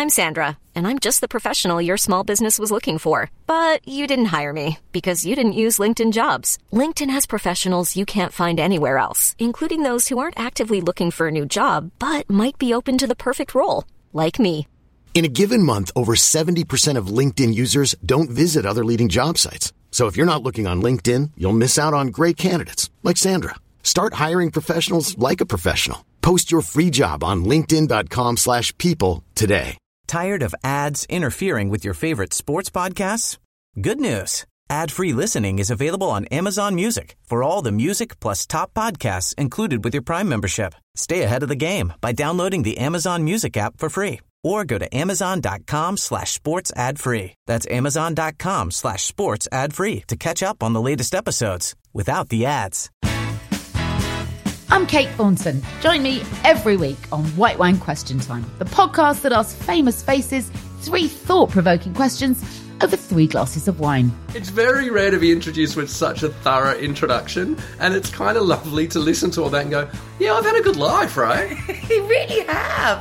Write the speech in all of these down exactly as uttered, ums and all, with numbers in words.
I'm Sandra, and I'm just the professional your small business was looking for. But you didn't hire me because you didn't use LinkedIn Jobs. LinkedIn has professionals you can't find anywhere else, including those who aren't actively looking for a new job, but might be open to the perfect role, like me. In a given month, over seventy percent of LinkedIn users don't visit other leading job sites. So if you're not looking on LinkedIn, you'll miss out on great candidates like Sandra. Start hiring professionals like a professional. Post your free job on linkedin.com slash people today. Tired of ads interfering with your favorite sports podcasts? Good news. Ad-free listening is available on Amazon Music for all the music plus top podcasts included with your Prime membership. Stay ahead of the game by downloading the Amazon Music app for free or go to amazon.com slash sports ad free. That's amazon.com slash sports ad free to catch up on the latest episodes without the ads. I'm Kate Thornton. Join me every week on White Wine Question Time, the podcast that asks famous faces three thought-provoking questions over three glasses of wine. It's very rare to be introduced with such a thorough introduction, and it's kind of lovely to listen to all that and go, yeah, I've had a good life, right? You really have.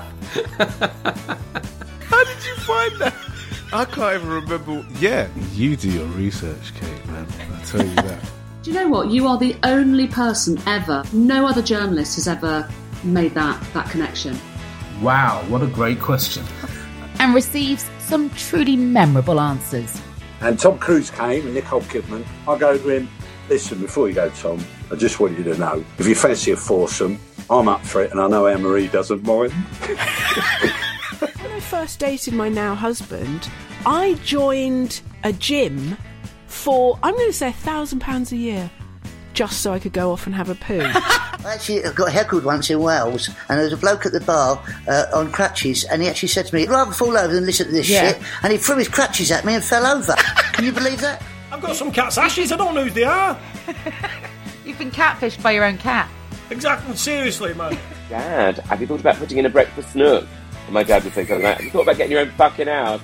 How did you find that? I can't even remember. Yeah, you do your research, Kate, man. I'll tell you that. Do you know what? You are the only person ever, no other journalist has ever made that, that connection. Wow, what a great question. And receives some truly memorable answers. And Tom Cruise came and Nicole Kidman. I go to him, listen, before you go, Tom, I just want you to know, if you fancy a foursome, I'm up for it and I know Anne-Marie doesn't mind. When I first dated my now husband, I joined a gym for, I'm going to say, a thousand pounds a year, just so I could go off and have a poo. Actually, I got heckled once in Wales, and there was a bloke at the bar uh, on crutches, and he actually said to me, I'd rather fall over than listen to this Yeah. shit, and he threw his crutches at me and fell over. Can you believe that? I've got some cat's ashes, I don't know who they are. You've been catfished by your own cat. Exactly, seriously, man. Dad, have you thought about putting in a breakfast nook? And my dad would say something like, have you thought about getting your own fucking house?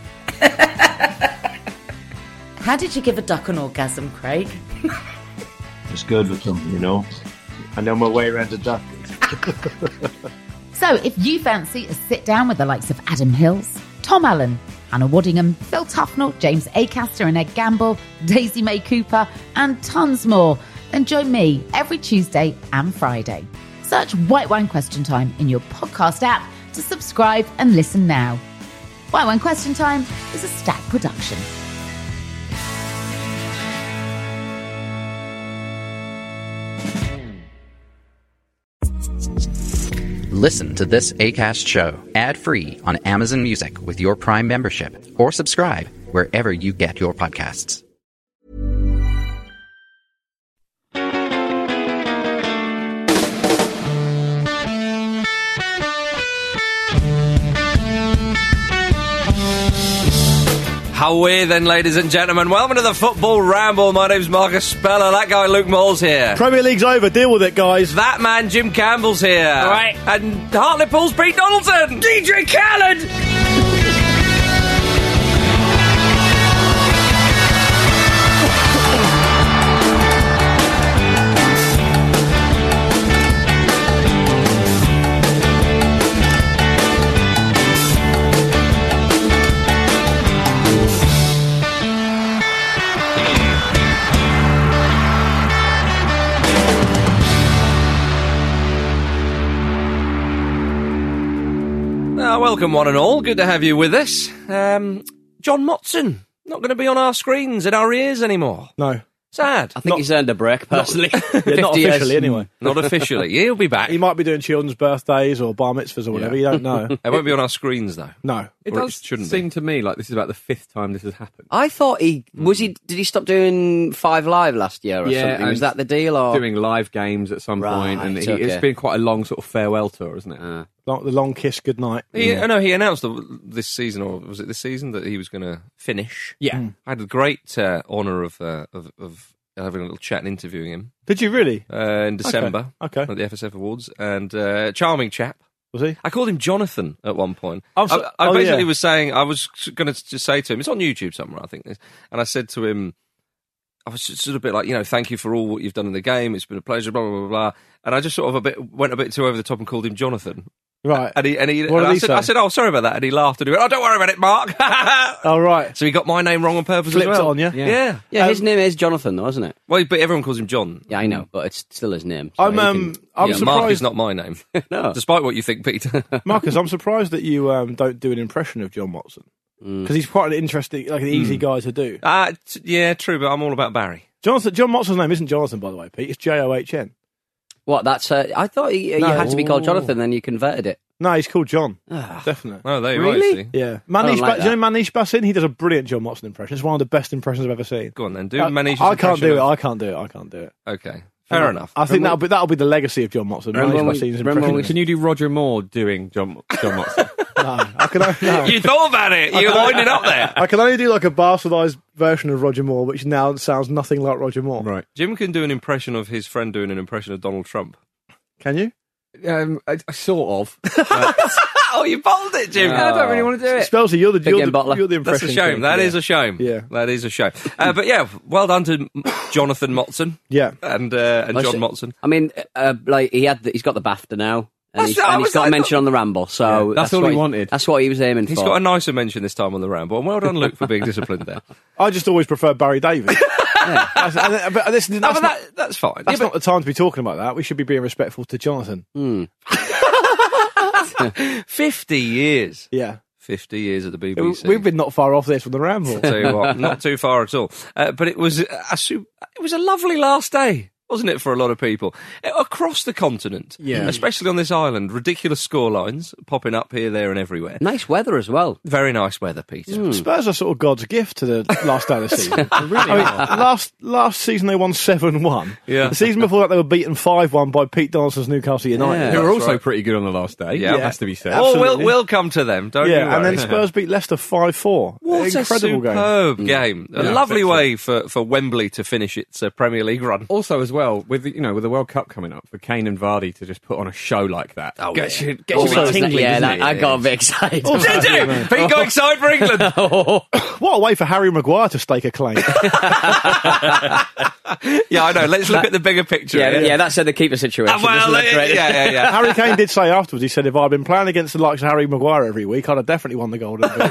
How did you give a duck an orgasm, Craig? It's good with them, you know. I know my way around a duck. So if you fancy a sit-down with the likes of Adam Hills, Tom Allen, Hannah Waddingham, Phil Tufnell, James Acaster and Ed Gamble, Daisy May Cooper, and tons more, then join me every Tuesday and Friday. Search White Wine Question Time in your podcast app to subscribe and listen now. White Wine Question Time is a Stack production. Listen to this Acast show ad-free on Amazon Music with your Prime membership, or subscribe wherever you get your podcasts. Away then, ladies and gentlemen. Welcome to the Football Ramble. My name's Marcus Speller. That guy, Luke Moll's here. Premier League's over. Deal with it, guys. That man, Jim Campbell's here. All right. And Hartlepool's Pete Donaldson. D J Khaled. Uh, welcome, one and all. Good to have you with us. Um, John Motson, not going to be on our screens, in our ears anymore. No. Sad. I think Not- he's earned a break, personally. Yeah, not officially, anyway. Not officially. He'll be back. He might be doing children's birthdays or bar mitzvahs or whatever. Yeah. You don't know. It won't be on our screens, though. No. It Or does it shouldn't seem be. to me like this is about the fifth time this has happened. I thought he was he. Did he stop doing Five Live last year or Yeah, something? Was and that the deal? Or doing live games at some point, and Right, he, okay. it's been quite a long sort of farewell tour, isn't it? Uh, Like the long kiss goodnight. He, I know he announced the, this season, or was it this season, that he was going to finish. Yeah. Mm. I had the great uh, honour of, uh, of of having a little chat and interviewing him. Did you really? Uh, in December. Okay. At the F S F Awards. And uh, charming chap. Was he? I called him Jonathan at one point. I'm so- I, I oh, basically yeah. was saying, I was going to just say to him, it's on YouTube somewhere, I think. And I said to him, I was just sort of a bit like, you know, thank you for all what you've done in the game. It's been a pleasure, blah, blah, blah, blah. And I just sort of a bit went a bit too over the top and called him Jonathan. Right. And he, and he, What and did I, he said, say? I said, oh, sorry about that. And he laughed and he went, oh, don't worry about it, Mark. Oh, right. So he got my name wrong on purpose Flipped as well. it on you. Yeah. Yeah. Yeah, his Um, name is Jonathan, though, isn't it? Well, but everyone calls him John. Yeah, I know, but it's still his name. so I'm, he um, can- I'm yeah, surprised. Mark is not my name. No. Despite what you think, Peter. Marcus, I'm surprised that you um, don't do an impression of John Watson. Mm. Because he's quite an interesting, like an easy guy to do. Uh, t- yeah, true, but I'm all about Barry. Jonathan, John Watson's name isn't Jonathan, by the way, Pete. It's J O H N. What, that's... Uh, I thought he, you No. had to be called Ooh. Jonathan, then you converted it. No, he's called John. Definitely. Oh, there you Really? go. Yeah. I Manish, don't like ba- do you know Manish Basin? He does a brilliant John Watson impression. It's one of the best impressions I've ever seen. Go on then, do I, Manish's I can't impression do it. of- I can't do it. I can't do it. Okay, fair enough. I think that'll be that'll be the legacy of John Watson. Remember Manish when we- Basin's remember when we- impression. Can you do Roger Moore doing John, John Watson? No, I can only, no. You thought about it. You're winding up there. I can only do like a bastardised version of Roger Moore, which now sounds nothing like Roger Moore. Right. Jim can do an impression of his friend doing an impression of Donald Trump. Can you? Um, I, I sort of. Oh, you bottled it, Jim. I don't really want to do it. Spelsy, you're the, Big you're game the, bottler. you're the That's impression a shame. king. That yeah. is a shame. Yeah. That is a shame. Uh, but yeah, well done to Jonathan Motson Yeah. and uh, and Well, John so- Motson. I mean, uh, like, he had the, he's got the BAFTA now. And That's- he's, I and was he's got like- a mention on the Ramble, so Yeah, that's all what he wanted. That's what he was aiming He's for. got a nicer mention this time on the Ramble. And well done, Luke, for being disciplined there. I just always prefer Barry David. yeah. That's, and, but this, that's, No, but not, that, that's fine. that's Yeah, not the time to be talking about that. We should be being respectful to Jonathan. Mm. but fifty years. Yeah. fifty years at the B B C. We've been not far off this from the Ramble. Tell you what, not too far at all. Uh, but it was a su- it was a lovely last day, wasn't it, for a lot of people Uh, across the continent? Yeah. especially on this island. Ridiculous scorelines popping up here, there, and everywhere. Nice weather as well. Very nice weather, Peter. Spurs are sort of God's gift to the last day of the season. I mean, last last season they won seven one. Yeah. The season before that they were beaten five one by Pete Donaldson's Newcastle United. Yeah. Who were That's also right. pretty good on the last day. Yeah. It has to be said. Oh, we'll Absolutely. we'll come to them. Don't you Yeah, and worry. then Spurs beat Leicester five four. What Incredible a game. superb game! A Yeah, lovely excellent. way for, for Wembley to finish its uh, Premier League run. Also, as well, with the, you know, with the World Cup coming up, for Kane and Vardy to just put on a show like that, Oh, gets yeah. you, gets Also, you tingling, yeah, doesn't that, it? I got a bit excited. Did you? Pete got excited for England. What a way for Harry Maguire to stake a claim. Yeah, I know. Let's look at the bigger picture. yeah, yeah, that's uh, the keeper situation. Ah, well, doesn't it, yeah, Craig? yeah, yeah. Harry Kane did say afterwards, he said, if I'd been playing against the likes of Harry Maguire every week, I'd have definitely won the Golden Boot.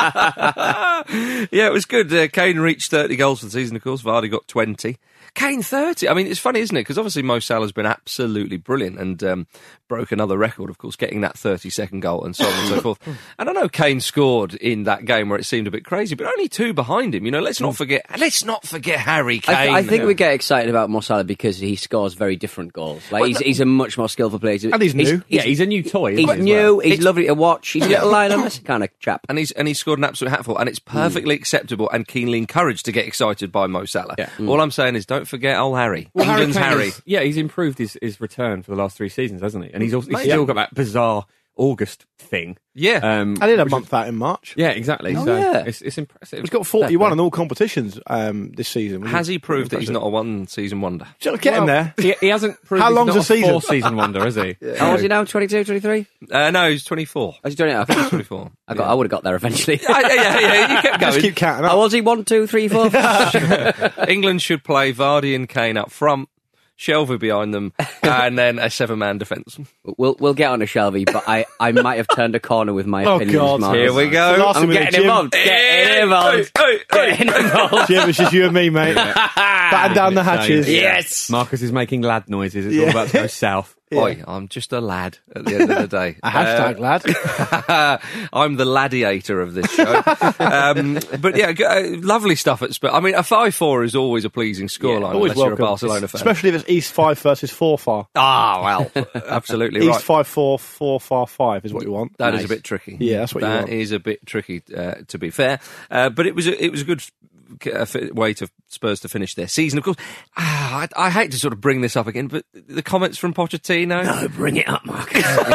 Yeah, it was good. Uh, Kane reached thirty goals for the season, of course. Vardy got twenty. Kane thirty. I mean, it's funny, isn't it? Because obviously Mo Salah's been absolutely brilliant and um, broke another record, of course, getting that thirty-second goal and so on and so forth. And I know Kane scored in that game where it seemed a bit crazy, but only two behind him. You know, let's not forget. Let's not forget Harry Kane. I, th- I think we get excited about Mo Salah because he scores very different goals. Like Well, he's, the- he's a much more skillful player. And he's new. Yeah, he's a new toy. He's isn't he, as new. well? He's It's- lovely to watch. He's a little Lionel Messi kind of chap. And he's and he scored an absolute hatful, and it's perfectly acceptable and keenly encouraged to get excited by Mo Salah. Yeah. All I'm saying is, don't forget old Harry, Well, England's Kane Harry. is- yeah, he's improved his, his return for the last three seasons, hasn't he? And he's also he's Mate, still yeah. got that bizarre August thing. Yeah, Um, I did a which month out in March. is- yeah, exactly. Oh, so yeah. it's, it's impressive. He's got forty-one in all competitions um, this season. has he proved that he's not a one-season wonder? Just getting there. He, he hasn't proved How he's long's not a season? four-season wonder, is he? How old is he now? twenty-two, twenty-three? Uh, no, he's twenty-four. I was doing it. I think twenty-four. I got. I would have got there eventually. yeah, yeah, yeah, yeah. You kept Just going. keep counting How up. was he? One, two, three, four. England should play Vardy and Kane up front, Shelvey behind them, and then a seven-man defence. We'll we'll get on to Shelby, but I, I might have turned a corner with my Oh, opinions. God. Mark. Here we go. Last I'm minute, getting Jim. involved. Getting involved. Hey, hey, hey. Getting involved. Jim, it's just you and me, mate. Batten down the hatches. Yes. Marcus is making lad noises. It's Yeah. all about to go south. Oi, I'm just a lad at the end of the day. A hashtag lad. I'm the ladiator of this show. um, but yeah, g- uh, lovely stuff at Spurs. I mean, a five four is always a pleasing scoreline, Always unless you're a welcome. Barcelona fan. Especially if it's East five versus four far. Ah, well, absolutely East right. five four, four far five is what you want. That is Nice. a bit tricky. Yeah, that's what you That want. is a bit tricky, uh, to be fair. Uh, but it was a, it was a good uh, fi- way to Spurs to finish their season. Of course, ah, I, I hate to sort of bring this up again, but the comments from Pochettino. No, bring it up, Mark.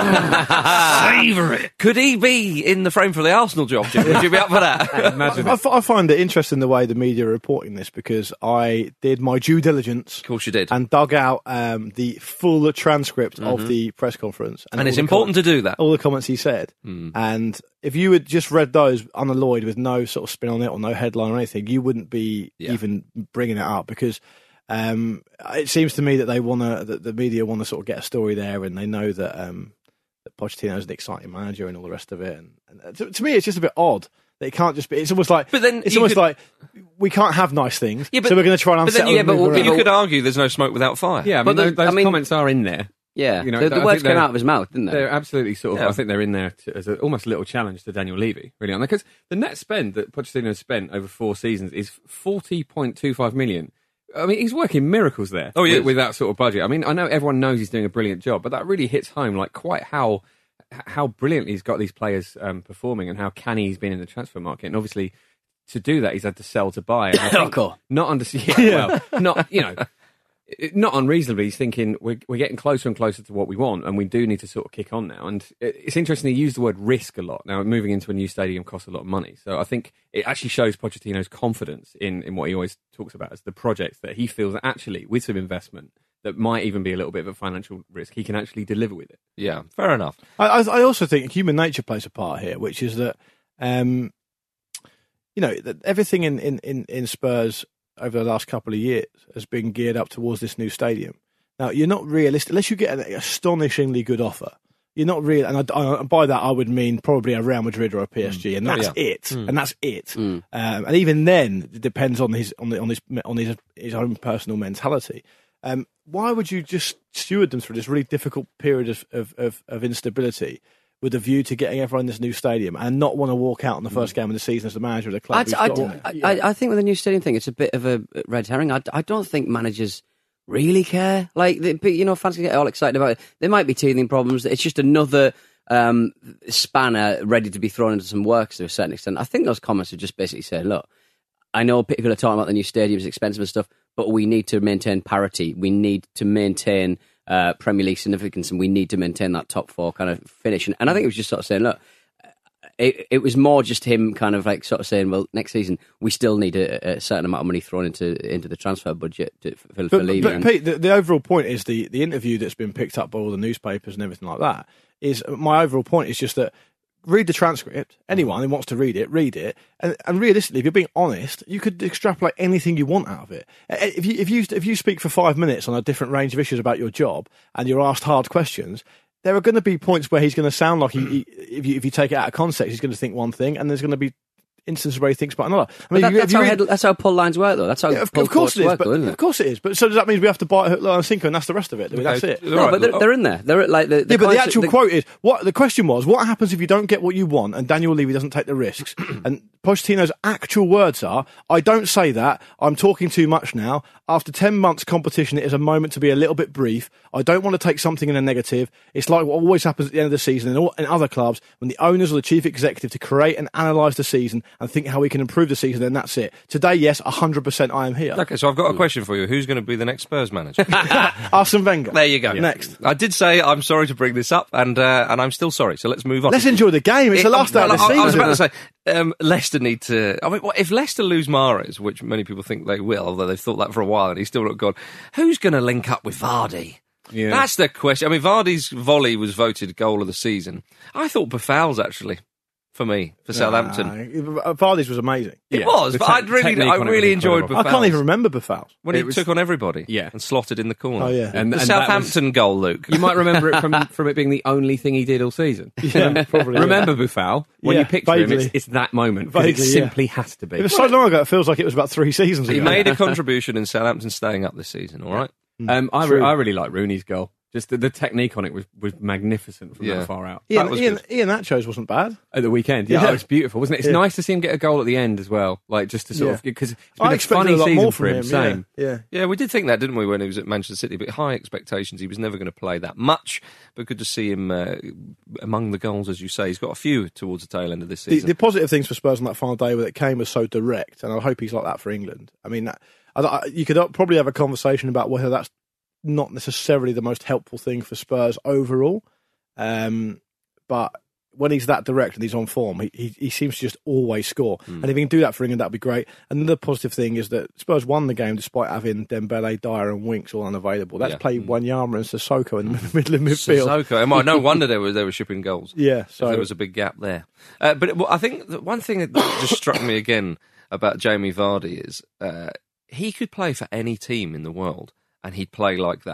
Savour it. Could he be in the frame for the Arsenal job, Jim? Would you be up for that? Imagine. I, f- I find it interesting the way the media are reporting this because I did my due diligence. Of course you did. And dug out um, the full transcript Mhm. of the press conference. And all it's the important comments- to do that. All the comments he said. Mm. And if you had just read those unalloyed with no sort of spin on it or no headline or anything, you wouldn't be Yeah. even bringing it up because um, it seems to me that they want to, that the media want to sort of get a story there and they know that, um, that that Pochettino's an exciting manager and all the rest of it. And, and to, to me, it's just a bit odd that it can't just be. It's almost like, but then it's almost could, like we can't have nice things, yeah, but, so we're going to try and but unsettle. Then, yeah, but, but you could argue there's no smoke without fire. Yeah, I mean, but those, the, those I mean, comments are in there. Yeah, you know, the, the I words think came out of his mouth, didn't they? They're absolutely sort of. Yeah. I think they're in there to, as a, almost a little challenge to Daniel Levy, really, on there, because the net spend that Pochettino has spent over four seasons is forty point two five million. I mean, he's working miracles there. Oh, he with, is. with that sort of budget. I mean, I know everyone knows he's doing a brilliant job, but that really hits home, like quite how how brilliantly he's got these players um, performing and how canny he's been in the transfer market. And obviously, to do that, he's had to sell to buy. And I think cool. Not under, yeah, well, not you know. Not unreasonably, he's thinking we're, we're getting closer and closer to what we want, and we do need to sort of kick on now. And it's interesting, he used the word risk a lot. Now, moving into a new stadium costs a lot of money. So I think it actually shows Pochettino's confidence in, in what he always talks about as the projects that he feels that actually, with some investment, that might even be a little bit of a financial risk, he can actually deliver with it. Yeah, fair enough. I, I also think human nature plays a part here, which is that, um, you know, that everything in, in, in, in Spurs over the last couple of years has been geared up towards this new stadium. Now, you're not realistic, unless you get an astonishingly good offer. You're not real, and I, I, by that I would mean probably a Real Madrid or a P S G, mm. and that's oh, yeah. it, mm. and that's it. Mm. Um, and even then, it depends on his on, the, on his on his his own personal mentality. Um, why would you just steward them through this really difficult period of of, of, of instability with a view to getting everyone in this new stadium and not want to walk out on the first game of the season as the manager of the club? I, I, I, I, I think with the new stadium thing, it's a bit of a red herring. I, I don't think managers really care. Like, they, you know, fans get all excited about it. There might be teething problems. It's just another um, spanner ready to be thrown into some works to a certain extent. I think those comments are just basically saying, look, I know people are talking about the new stadium is expensive and stuff, but we need to maintain parity. We need to maintain Uh, Premier League significance, and we need to maintain that top four kind of finish. And, and I think it was just sort of saying, look, it, it was more just him kind of like sort of saying, well, next season we still need a, a certain amount of money thrown into into the transfer budget to, for, But, for but, Levy. but and, Pete, the, the overall point is the, the interview that's been picked up by all the newspapers and everything like that. Is my overall point is just that read the transcript. Anyone who wants to read it, read it. And, and realistically, if you're being honest, you could extrapolate anything you want out of it. If you, if you if you speak for five minutes on a different range of issues about your job and you're asked hard questions, there are going to be points where he's going to sound like he, he if you if you take it out of context, he's going to think one thing, and there's going to be instances where he thinks about another. I mean, that, you, that's, you how read, head, that's how pull lines work, though. That's how yeah, of, pull of course it is. work, But, though, isn't it? Of course it is. But so does that mean we have to buy it hook, line, and sinker, and that's the rest of it? I mean, that's it. No, right. but they're, they're in there. They're like the, the yeah, but the clients- actual the, quote is what the question was: what happens if you don't get what you want and Daniel Levy doesn't take the risks? And Pochettino's actual words are, "I don't say that. I'm talking too much now. After ten months competition, it is a moment to be a little bit brief. I don't want to take something in a negative. It's like what always happens at the end of the season in, all, in other clubs when the owners or the chief executive to create and analyse the season and think how we can improve the season. Then that's it. Today, yes, one hundred percent I am here." Okay, so I've got a question for you. Who's going to be the next Spurs manager? Arsene Wenger. There you go. Yeah. Next. I did say I'm sorry to bring this up, and uh, and I'm still sorry. So let's move on. Let's enjoy the game. It's It- the last day well, of the I, season. I was about to say um, Leicester need to. I mean, what, if Leicester lose Mahrez, which many people think they will, although they've thought that for a while, and he's still not gone. Who's going to link up with Vardy? Yeah. That's the question. I mean, Vardy's volley was voted goal of the season. I thought Bafal's actually for me for Southampton. Nah, Vardy's was amazing. It Yeah, was, the but te- I really, technique I on it really was enjoyed incredible. Bafal's. I can't even remember Bafal's. when he It was- took on everybody, Yeah. and slotted in the corner. Oh, yeah. And, the and that Southampton goal, Luke. Was, you might remember it from from it being the only thing he did all season. Yeah, probably. Remember Buffal? When Yeah, you picture him, vaguely. it's, it's that moment. 'cause Vaguely, it yeah. simply has to be. It was so long ago, it feels like it was about three seasons ago. He made a contribution in Southampton staying up this season. All right. Um, I, True. re- I really like Rooney's goal. Just the, the technique on it was, was magnificent from Yeah. that far out. Ian, That was Ian, good. Ian Nacho's wasn't bad. At the weekend, yeah, Yeah. oh, it's beautiful, wasn't it? It's Yeah. nice to see him get a goal at the end as well, like just to sort Yeah. of because it's been I a expected funny a lot season more for from him. him. Same. Yeah, yeah. Yeah, we did think that, didn't we, when he was at Manchester City? But high expectations. He was never going to play that much. But good to see him uh, among the goals, as you say. He's got a few towards the tail end of this The, season. the positive things for Spurs on that final day that it came was so direct, and I hope he's like that for England. I mean, that, I, I, you could probably have a conversation about whether that's not necessarily the most helpful thing for Spurs overall. Um, but when he's that direct and he's on form, he, he, he seems to just always score. Mm. And if he can do that for England, that'd be great. And the positive thing is that Spurs won the game despite having Dembele, Dyer and Winks all unavailable. Let's Yeah. play Wanyama and Sissoko in the middle of midfield. Sissoko. Am I- No wonder they were they were shipping goals. Yeah, so If there was a big gap there. Uh, but it, well, I think that one thing that just struck me again about Jamie Vardy is uh, he could play for any team in the world, and he'd play like that.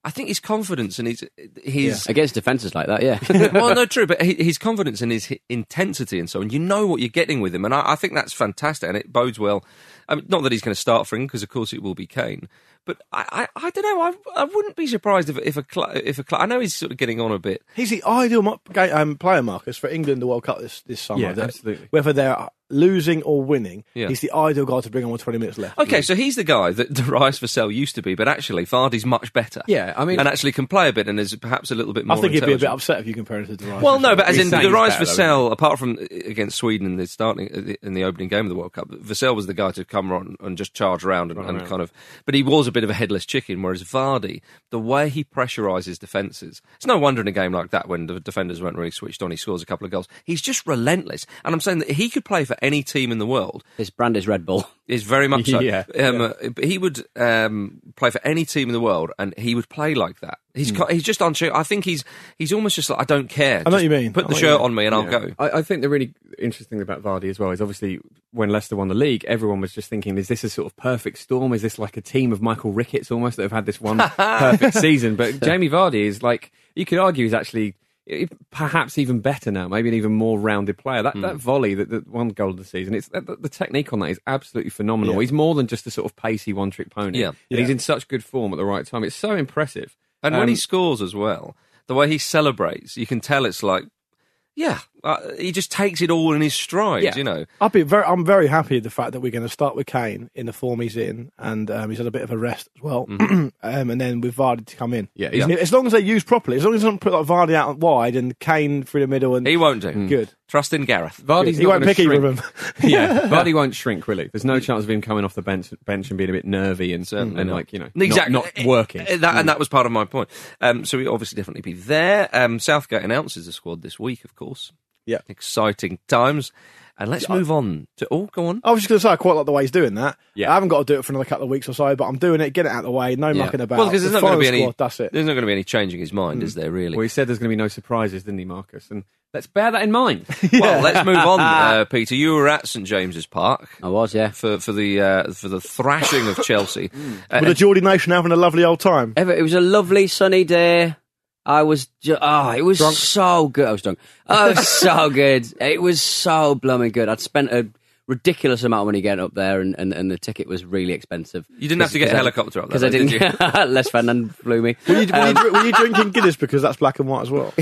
I think his confidence and his his Yeah. Against defences like that, yeah. well, no, true, but hi- his confidence and his hi- intensity and so on. You know what you're getting with him, and I, I think that's fantastic, and it bodes well. I mean, not that he's going to start for him, because of course it will be Kane. But I, I, I don't know. I, I wouldn't be surprised if if a cl- if a cl- I know he's sort of getting on a bit. He's the ideal mo- ga- um, player, Marcus, for England the World Cup this this summer. Yeah, That- absolutely. Whether they're losing or winning, Yeah. he's the ideal guy to bring on with twenty minutes left. Okay, so he's the guy that Darius Vassell used to be, but actually Vardy's much better. Yeah, I mean- and actually can play a bit and is perhaps a little bit more. I think he'd be a bit intelligent. upset if you compare him to Darius. Well, no, but as He's in saying he's Darius better, though, Vassell, apart from against Sweden in the starting in the opening game of the World Cup, Vassell was the guy to come on and just charge around and, Run and around. kind of. But he was a bit of a headless chicken. Whereas Vardy, the way he pressurises defences, it's no wonder in a game like that when the defenders weren't really switched on, he scores a couple of goals. He's just relentless, and I'm saying that he could play for any team in the world. His brand is Red Bull. Is very much so. Yeah. Um, uh, but he would um, play for any team in the world, and he would play like that. He's Mm. co- he's just unsure. I think he's he's almost just like, I don't care. I know what Just you mean. Put I the know shirt what you on me and I'll Yeah. go. I, I think the really interesting thing about Vardy as well is obviously when Leicester won the league, everyone was just thinking, is this a sort of perfect storm? Is this like a team of Michael Ricketts almost that have had this one perfect season? But Jamie Vardy is like, you could argue he's actually eh, perhaps even better now, maybe an even more rounded player. That, Mm. that volley, that, that one goal of the season, it's the, the technique on that is absolutely phenomenal. Yeah. He's more than just a sort of pacey one-trick pony. Yeah. And Yeah. he's in such good form at the right time. It's so impressive. And when Um, he scores as well, the way he celebrates, you can tell it's like, yeah, uh, he just takes it all in his stride, Yeah. you know. I'd be very, I'm very happy with the fact that we're going to start with Kane in the form he's in, and um, he's had a bit of a rest as well, um, and then with Vardy to come in. Yeah, As- yeah. as long as they're used properly, as long as they don't put like Vardy out wide and Kane through the middle, and He won't do. Good. Trust in Gareth. Vardy's He not won't gonna pick either shrink. of them. yeah, Vardy won't shrink, really. There's no chance of him coming off the bench, bench and being a bit nervy and, Certainly and not. like, you know, Exactly. not, not working. Uh, That, and that was part of my point. Um, so he'll obviously definitely be there. Um, Southgate announces the squad this week, of course. Yeah. Exciting times. And let's move on to... Oh, go on. I was just going to say, I quite like the way he's doing that. Yeah. I haven't got to do it for another couple of weeks or so, but I'm doing it, get it out of the way, no Yeah. mucking about. Well, because there's The not going to final be any... squad, that's it. There's not going to be any changing his mind, is there, really? Well, he said there's going to be no surprises, didn't he, Marcus? And let's bear that in mind. Well, let's move on, uh, Peter. You were at St James's Park. I was, yeah. For for the uh, for the thrashing of Chelsea. Uh, With the Geordie Nation having a lovely old time. Ever, it was a lovely sunny day. I was, ju- oh, it was so good. I was drunk. Oh, it was so good. It was so blooming good. I'd spent a ridiculous amount of money getting up there, and, and, and the ticket was really expensive. You didn't have to get a I- helicopter up there, because I though, didn't. did Les Ferdinand flew me. Were you, were, you, Um, dr- were you drinking Guinness because that's black and white as well?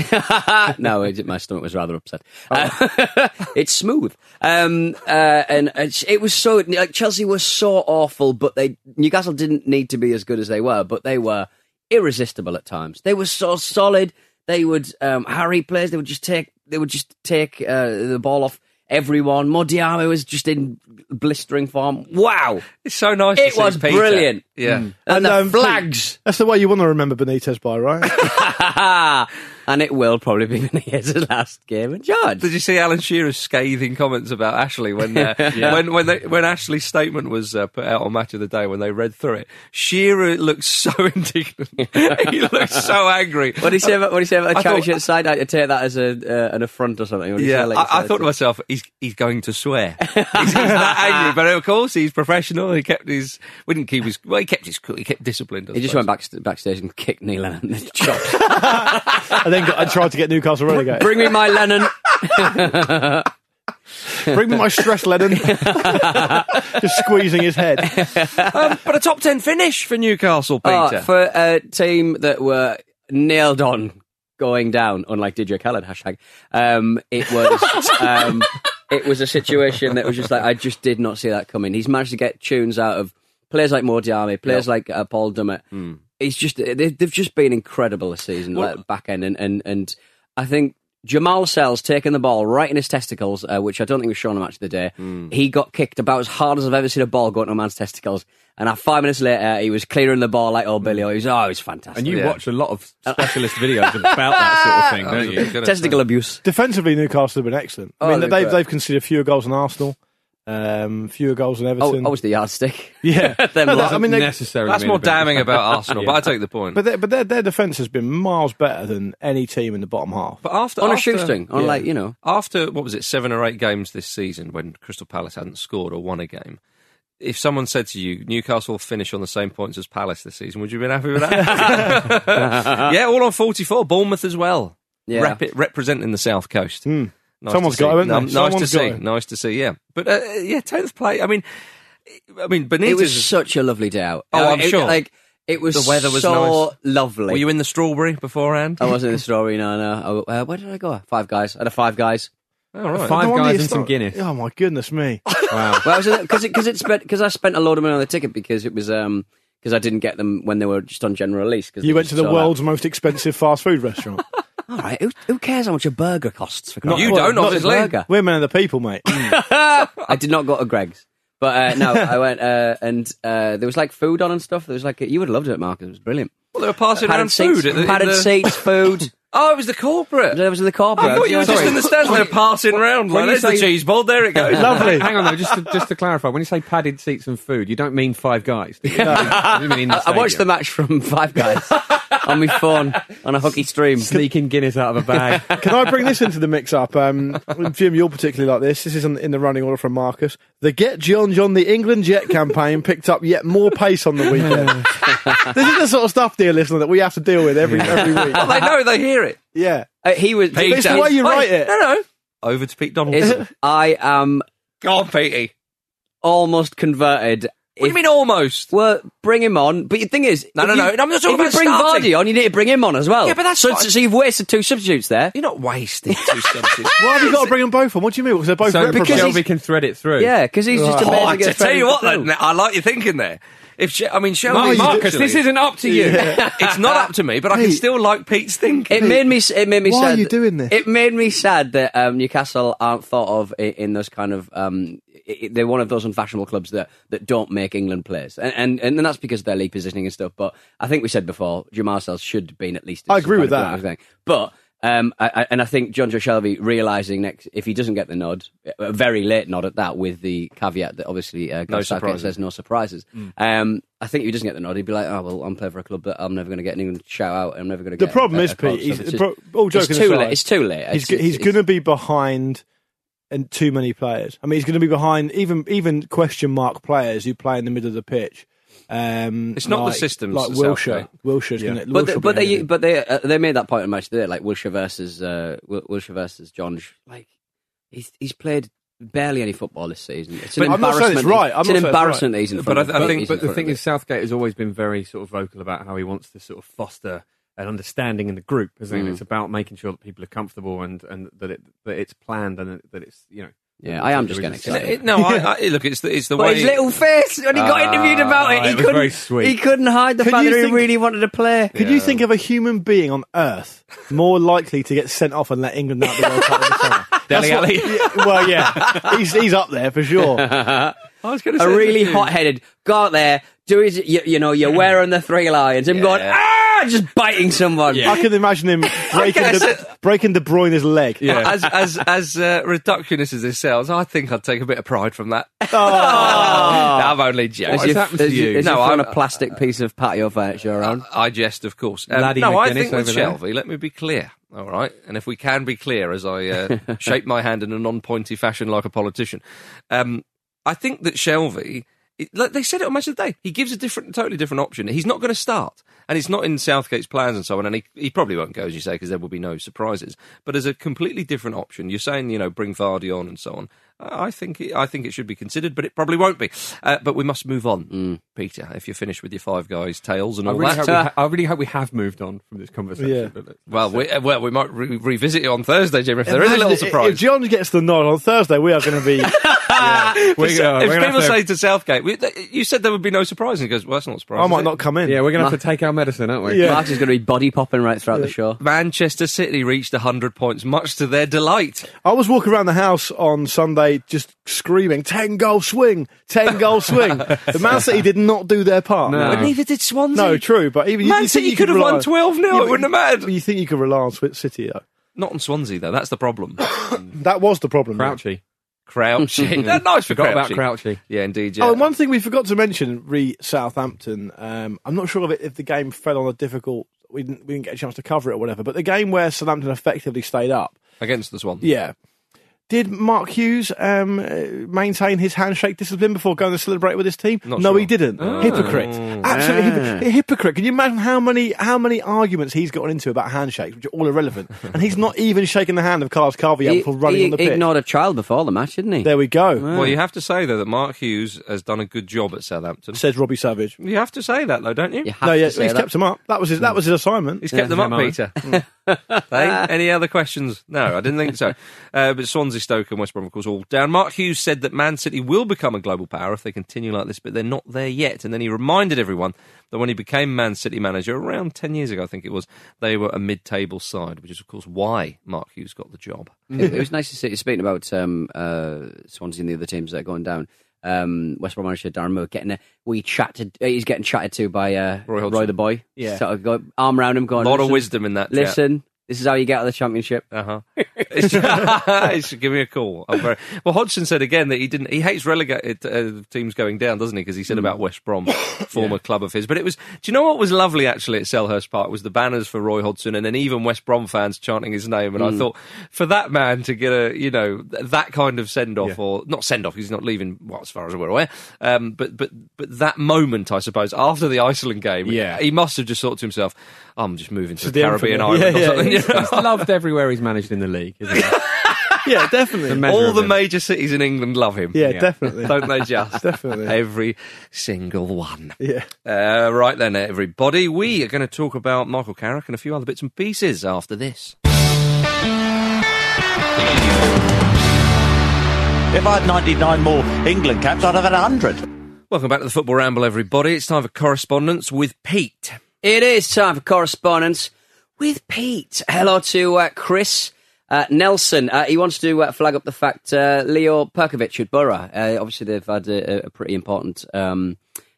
no, it, my stomach was rather upset. Uh, it's smooth, um, uh, and it's, it was so like Chelsea was so awful, but they Newcastle didn't need to be as good as they were, but they were irresistible at times. They were so solid. They would um, Harry plays. They would just take. They would just take uh, the ball off everyone. Modiamo was just in blistering form. Wow, It's so nice to it see was Peter. brilliant. Yeah. Mm. And, and, the um, flags. That's the way you want to remember Benitez by, right? And it will probably be Benitez's last game in charge. Did you see Alan Shearer's scathing comments about Ashley when uh, Yeah. when when, they, when Ashley's statement was uh, put out on Match of the Day when they read through it? Shearer looked so indignant. He looked so angry. What do you say about what do you say about the I charity thought- at side? I take that as a uh, an affront or something. What do you Yeah, say, like, I, I uh, thought to myself, he's he's going to swear. he's, he's that angry, but of course he's professional. He kept his, we didn't keep his, well, he kept his, cool. He kept disciplined. I He just suppose. went back backstage and kicked Neil Lennon in the chops. and then got, and tried to get Newcastle relegated. Bring me my Lennon. Bring me my stress, Lennon. Just squeezing his head. um, but a top ten finish for Newcastle, Peter. Oh, for a team that were nailed on going down, unlike D J Khaled, hashtag, um, it was um, it was a situation that was just like, I just did not see that coming. He's managed to get tunes out of players like Mordiami, players Yep. like uh, Paul Dummett. Mm. It's just, they, they've just been incredible this season, Well- like, back end, and, and, and I think Jamal Sells taking the ball right in his testicles, uh, which I don't think was shown on Match of the Day. Mm. He got kicked about as hard as I've ever seen a ball go into a man's testicles. And uh, five minutes later, he was clearing the ball like old Billy. He was, oh, it was fantastic. And you Yeah. watch a lot of specialist videos about that sort of thing, don't you? Testicle abuse. Defensively, Newcastle have been excellent. I Oh, mean, they're they've, great. they've conceded fewer goals than Arsenal, um, fewer goals than Oh, Everton. I was the yardstick. Yeah. Them No, lot. I mean, they, necessarily That's mean more a bit. damning about Arsenal, Yeah. but I take the point. but their, but their, their defence has been miles better than any team in the bottom half. But after On a after- shoestring, on yeah. like, you know. After, what was it, seven or eight games this season when Crystal Palace hadn't scored or won a game, if someone said to you, Newcastle will finish on the same points as Palace this season, would you have been happy with that? Yeah, all on forty-four. Bournemouth as well. Yeah. Rep- representing the South Coast. Mm. Nice Someone's to got see. it, haven't they? Um, nice Someone's to got see. it. Nice to see, yeah. But, uh, yeah, tenth play. I mean, I mean, Benitez... It was such a lovely day out. Oh, Uh, I'm it, sure. Like, it was The weather was so nice. lovely. Were you in the strawberry beforehand? I wasn't in the strawberry, no, no. I, uh, where did I go? Five Guys. I had a Five Guys. All right. Five No wonder Guys you and some start- Guinness. Oh my goodness me! Wow. Well, because because it, spent because I spent a load of money on the ticket because it was um because I didn't get them when they were just on general release. Cause You they went just to the sold world's most expensive fast food restaurant. out. All right, who, who cares how much a burger costs? For Not- Christ's you sake? don't, Not a obviously. burger. We're men of the people, mate. I did not go to Greg's, but uh, no, I went uh, and uh, there was like food on and stuff. There was like you would have loved it, Marcus. It was brilliant. Well, they were passing Padded around seats, food. At the, padded the... seats, food. Oh, it was the corporate. There was the corporate. I thought you were just Sorry. in the stands there passing around. when Like, you there's the say- cheese board. There it goes. Lovely. Hang on though, just to, just to clarify, when you say padded seats and food, you don't mean Five Guys. Do you? You mean in the I, I watched the stadium. match from Five Guys on my phone on a hooky stream. Sneaking Guinness out of a bag. Can I bring this into the mix-up? Um, Jim, you're particularly like this. This is in, in the running order from Marcus. The Get John John the England Jet campaign picked up yet more pace on the weekend. This is the sort of stuff, dear listener, that we have to deal with every every week. Well, they know. They hear it. Yeah. Uh, he was. Pete It's the Donald- way you Wait, write it. No, no. Over to Pete Donald. Is, I am Go on, Petey. almost converted. What do you mean almost? Well, bring him on. But the thing is, No, if no, you, no, I'm not talking if you about bring starting. Vardy on, you need to bring him on as well. Yeah, but that's so, fine. so you've wasted two substitutes there. You're not wasting two substitutes. Why have you got to bring them both on? What do you mean? Because they're both So reprobate. because Shelby can thread it through. Yeah, because he's just Right. amazing. Oh, I at tell threading you what, through. then, I like your thinking there. If she, I mean, Shelby, Marcus, Marcus, actually- this isn't up to you. It's not up to me, but I can Pete. still like Pete's thinking. It made me. It made me Why sad. are you doing this? It made me sad that um, Newcastle aren't thought of in, in those kind of. Um, i they're one of those unfashionable clubs that, that don't make England players, and, and and that's because of their league positioning and stuff. But I think we said before, Jamal Sells should have been at least. I some agree kind with of that. club and everything. But. Um, I, I, and I think John Joe Shelby realising next if he doesn't get the nod, a very late nod at that, with the caveat that obviously uh, No Gareth Southgate surprises. says no surprises. Mm. Um, I think if he doesn't get the nod, he'd be like, "Oh well, I'm playing for a club that I'm never going to get an England shout out. I'm never going to The get." problem a, is, a club." Pete, he's, So it's, pro- all it's joking too aside, late. It's too late. He's, It's- g- he's it's- going to be behind and too many players. I mean, he's going to be behind even even question mark players who play in the middle of the pitch. Um, It's not the like, systems like for Wilshire. Southgate. Wilshire's Yeah. going to. But they, but they but they uh, they made that point in the match today, like Wilshere versus uh, Wil- Wilshere versus John. Like he's he's played barely any football this season. It's an But I'm not saying it's embarrassment. right. I'm It's not an saying it's embarrassment right. that he's in But front I, of. th- I think, he's but in the front thing of is, Southgate has always been very sort of vocal about how he wants to sort of foster an understanding in the group. I think Mm. it's about making sure that people are comfortable and, and that it that it's planned and that it's you know. Yeah, I am just there getting is a- excited. No, I, I, look, it's the, it's the But way. his little face when he got Ah, interviewed about it, he it was couldn't. very sweet. He couldn't hide the Can fact you that he think- really wanted to play. Could you think of a human being on Earth more likely to get sent off and let England out the World Cup in the summer? Dele That's what- Alli. yeah, well, yeah, he's he's up there for sure. I was going to A say really this, hot-headed, go out there, do his, you, you know, you're wearing the three lions, him going, ah, just biting someone. I can imagine him breaking guess the, it- breaking De Bruyne's leg. As as as uh, reductionist as this sounds, I think I'd take a bit of pride from that. Oh. I'm only As joking. you, happened to as you, you? as No, you thrown I'm- a plastic piece of patio furniture around. I jest, of course. Um, Laddie no, I McGuinness think with over there. Shelby, let me be clear, all right? And if we can be clear, as I uh, shake my hand in a non-pointy fashion like a politician, um, I think that Shelby, it, like they said it on Match of the Day, he gives a different, totally different option. He's not going to start, and it's not in Southgate's plans and so on, and he, he probably won't go, as you say, because there will be no surprises. But as a completely different option, you're saying, you know, bring Vardy on and so on. I think it, I think it should be considered, but it probably won't be. Uh, but we must move on, Mm. Peter. If you're finished with your Five Guys tales and I all really, that, hope we ha- I really hope we have moved on from this conversation. Yeah. But, well, we, uh, well, we might re- revisit it on Thursday, Jim. If there is a Imagine little if- surprise. If John gets the nod on Thursday, we are going to be. yeah. we're, if gonna- we're if gonna people have say to, to Southgate, we, you said there would be no surprise, and he goes, "Well, that's not a surprise." I is might it?" not come in. yeah, we're going to have to take our medicine, aren't we? Yeah. Mark is going to be body popping right throughout the show. Manchester City reached one hundred points, much to their delight. I was walking around the house on Sunday just screaming, ten goal swing, ten goal swing. The Man City did not do their part. No. But neither did Swansea. No, true, but even Man you City think you could have rely won on- twelve nil. Yeah, It but- wouldn't have mattered. You think you could rely on Swi- City, though? Not on Swansea though. That's the problem. That was the problem. yeah. Crouchy. Crouchy. That's nice for Forgot Crouchy. about Crouchy. Yeah, indeed. Yeah. Oh, and one thing we forgot to mention, re Southampton. Um, I'm not sure if, it, if the game fell on a difficult. We didn't, we didn't get a chance to cover it or whatever. But the game where Southampton effectively stayed up. Against the Swans. Yeah. Did Mark Hughes um, uh, maintain his handshake discipline before going to celebrate with his team? Not no, sure. he didn't. Oh. Hypocrite. Absolutely Ah. hypocrite. hypocrite. Can you imagine how many how many arguments he's gotten into about handshakes, which are all irrelevant? And he's not even shaking the hand of Carlos Carvalho He, before running he on the pitch. ignored a child before the match, didn't he? There we go. Well, you have to say, though, that Mark Hughes has done a good job at Southampton. Says Robbie Savage. You have to say that, though, don't you? You have No, yeah, to say he's that. kept him up. That was his. That was his assignment. He's kept Yeah, them up, am I? Peter. Hey, any other questions? No, I didn't think so. Uh, but Swansea, Stoke and West Brom, of course, all down. Mark Hughes said that Man City will become a global power if they continue like this, but they're not there yet. And then he reminded everyone that when he became Man City manager, around ten years ago, I think it was, they were a mid-table side, which is, of course, why Mark Hughes got the job. it, it was nice to see you speaking about um, uh, Swansea and the other teams that are going down. Um, West Brom manager Darren Moore getting a wee chatted. Uh, he's getting chatted to by uh, Roy Roy, Hodgson. the boy. Yeah. sort of go, arm round him, going. A lot of "Listen, wisdom in that chat. Listen, this is how you get out of the championship. Uh huh. It's, it's, give me a call. I'm very, well, Hodgson said again that he didn't. He hates relegated uh, teams going down, doesn't he? Because he said about West Brom, former club of his. But it was. Do you know what was lovely actually at Selhurst Park was the banners for Roy Hodgson, and then even West Brom fans chanting his name. And I thought, for that man to get a, you know, th- that kind of send off, Yeah. or not send off, he's not leaving. Well, as far as we're aware. Um, but but but that moment, I suppose, after the Iceland game, Yeah. he must have just thought to himself, "I'm just moving to To the the Caribbean infamy. island Yeah, or yeah, something." he's- you know? He's loved everywhere he's managed in the league, isn't he? Yeah, definitely. measure All of the him. major cities in England love him. Yeah, definitely. Don't they just? Definitely. Every single one. Yeah. Uh, right then, everybody. We are going to talk about Michael Carrick and a few other bits and pieces after this. If I had ninety-nine more England caps, I'd have had one hundred. Welcome back to the Football Ramble, everybody. It's time for correspondence with Pete. It is time for correspondence with Pete. Hello to uh, Chris uh, Nelson. Uh, he wants to uh, flag up the fact uh, Leo Perkovic at Borough. Uh, obviously, they've had a, a pretty important um,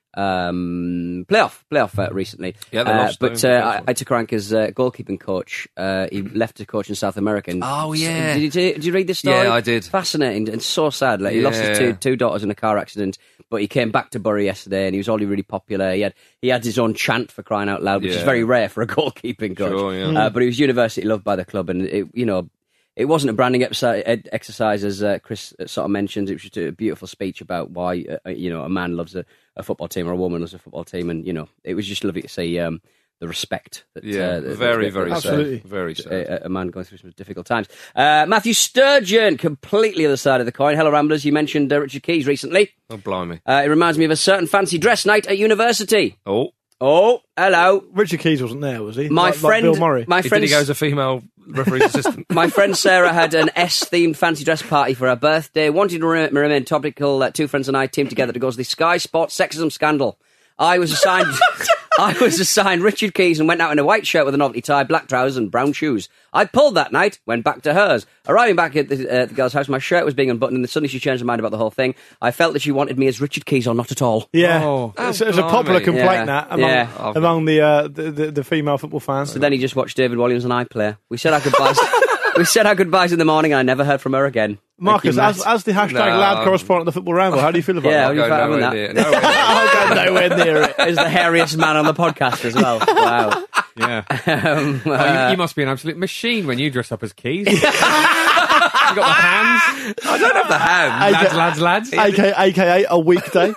um, playoff playoff uh, recently. Yeah, they uh, lost, But though. uh, Aitor Karanka's uh, goalkeeping coach, uh, he left to coach in South America. And Oh, yeah. Did you, did you read this story? Yeah, I did. Fascinating and so sad. Like, he lost his Yeah. two, two daughters in a car accident, but he came back to Borough yesterday and he was already really popular. He had he had his own chant for crying out loud, which is Yeah. very rare for a goalkeeping coach. Sure, yeah. uh, but he was universally loved by the club, and it, you know, it wasn't a branding exercise, ed- exercise as uh, Chris sort of mentioned. It was just a beautiful speech about why uh, you know a man loves a, a football team or a woman loves a football team, and you know, it was just lovely to see um, the respect that Yeah, uh, that- very, that- very that- sad. Absolutely. Very sad. a, a man going through some difficult times. Uh, Matthew Sturgeon, completely other side of the coin. Hello, Ramblers. You mentioned uh, Richard Keys recently. Oh, blimey. Uh, it reminds me of a certain fancy dress night at university. Oh. Oh, hello. Richard Keys wasn't there, was he? My Like- like friend, Bill Murray. my Did friend, he go as a female referee's assistant? my friend Sarah had an S-themed fancy dress party for her birthday. Wanting to re- remain topical, uh, two friends and I teamed together to go to the Sky Sports sexism scandal. I was assigned, I was assigned Richard Keys and went out in a white shirt with a novelty tie, black trousers, and brown shoes. I pulled that night, went back to hers. Arriving back at the, uh, the girl's house, my shirt was being unbuttoned, and suddenly she changed her mind about the whole thing. I felt that she wanted me as Richard Keys or not at all. Yeah, Oh. it's, it's a popular blimey. complaint Yeah. that among, Yeah. among the, uh, the, the the female football fans. So then he just watched David Williams and I play. We said our goodbyes. we said our goodbyes in the morning, and I never heard from her again. Marcus, Thank you, as, Matt. as the hashtag No. lad correspondent of the Football Ramble, how do you feel about Yeah, that? how do you Go feel having nowhere that? near- nowhere near. I'll go nowhere near it. As the hairiest man on the podcast as well. Wow. Yeah. Um, Oh, uh, you, you must be an absolute machine when you dress up as Keys. You got the hands. I don't have the hands. Lads, lads, lads. A K A, A K A a weekday.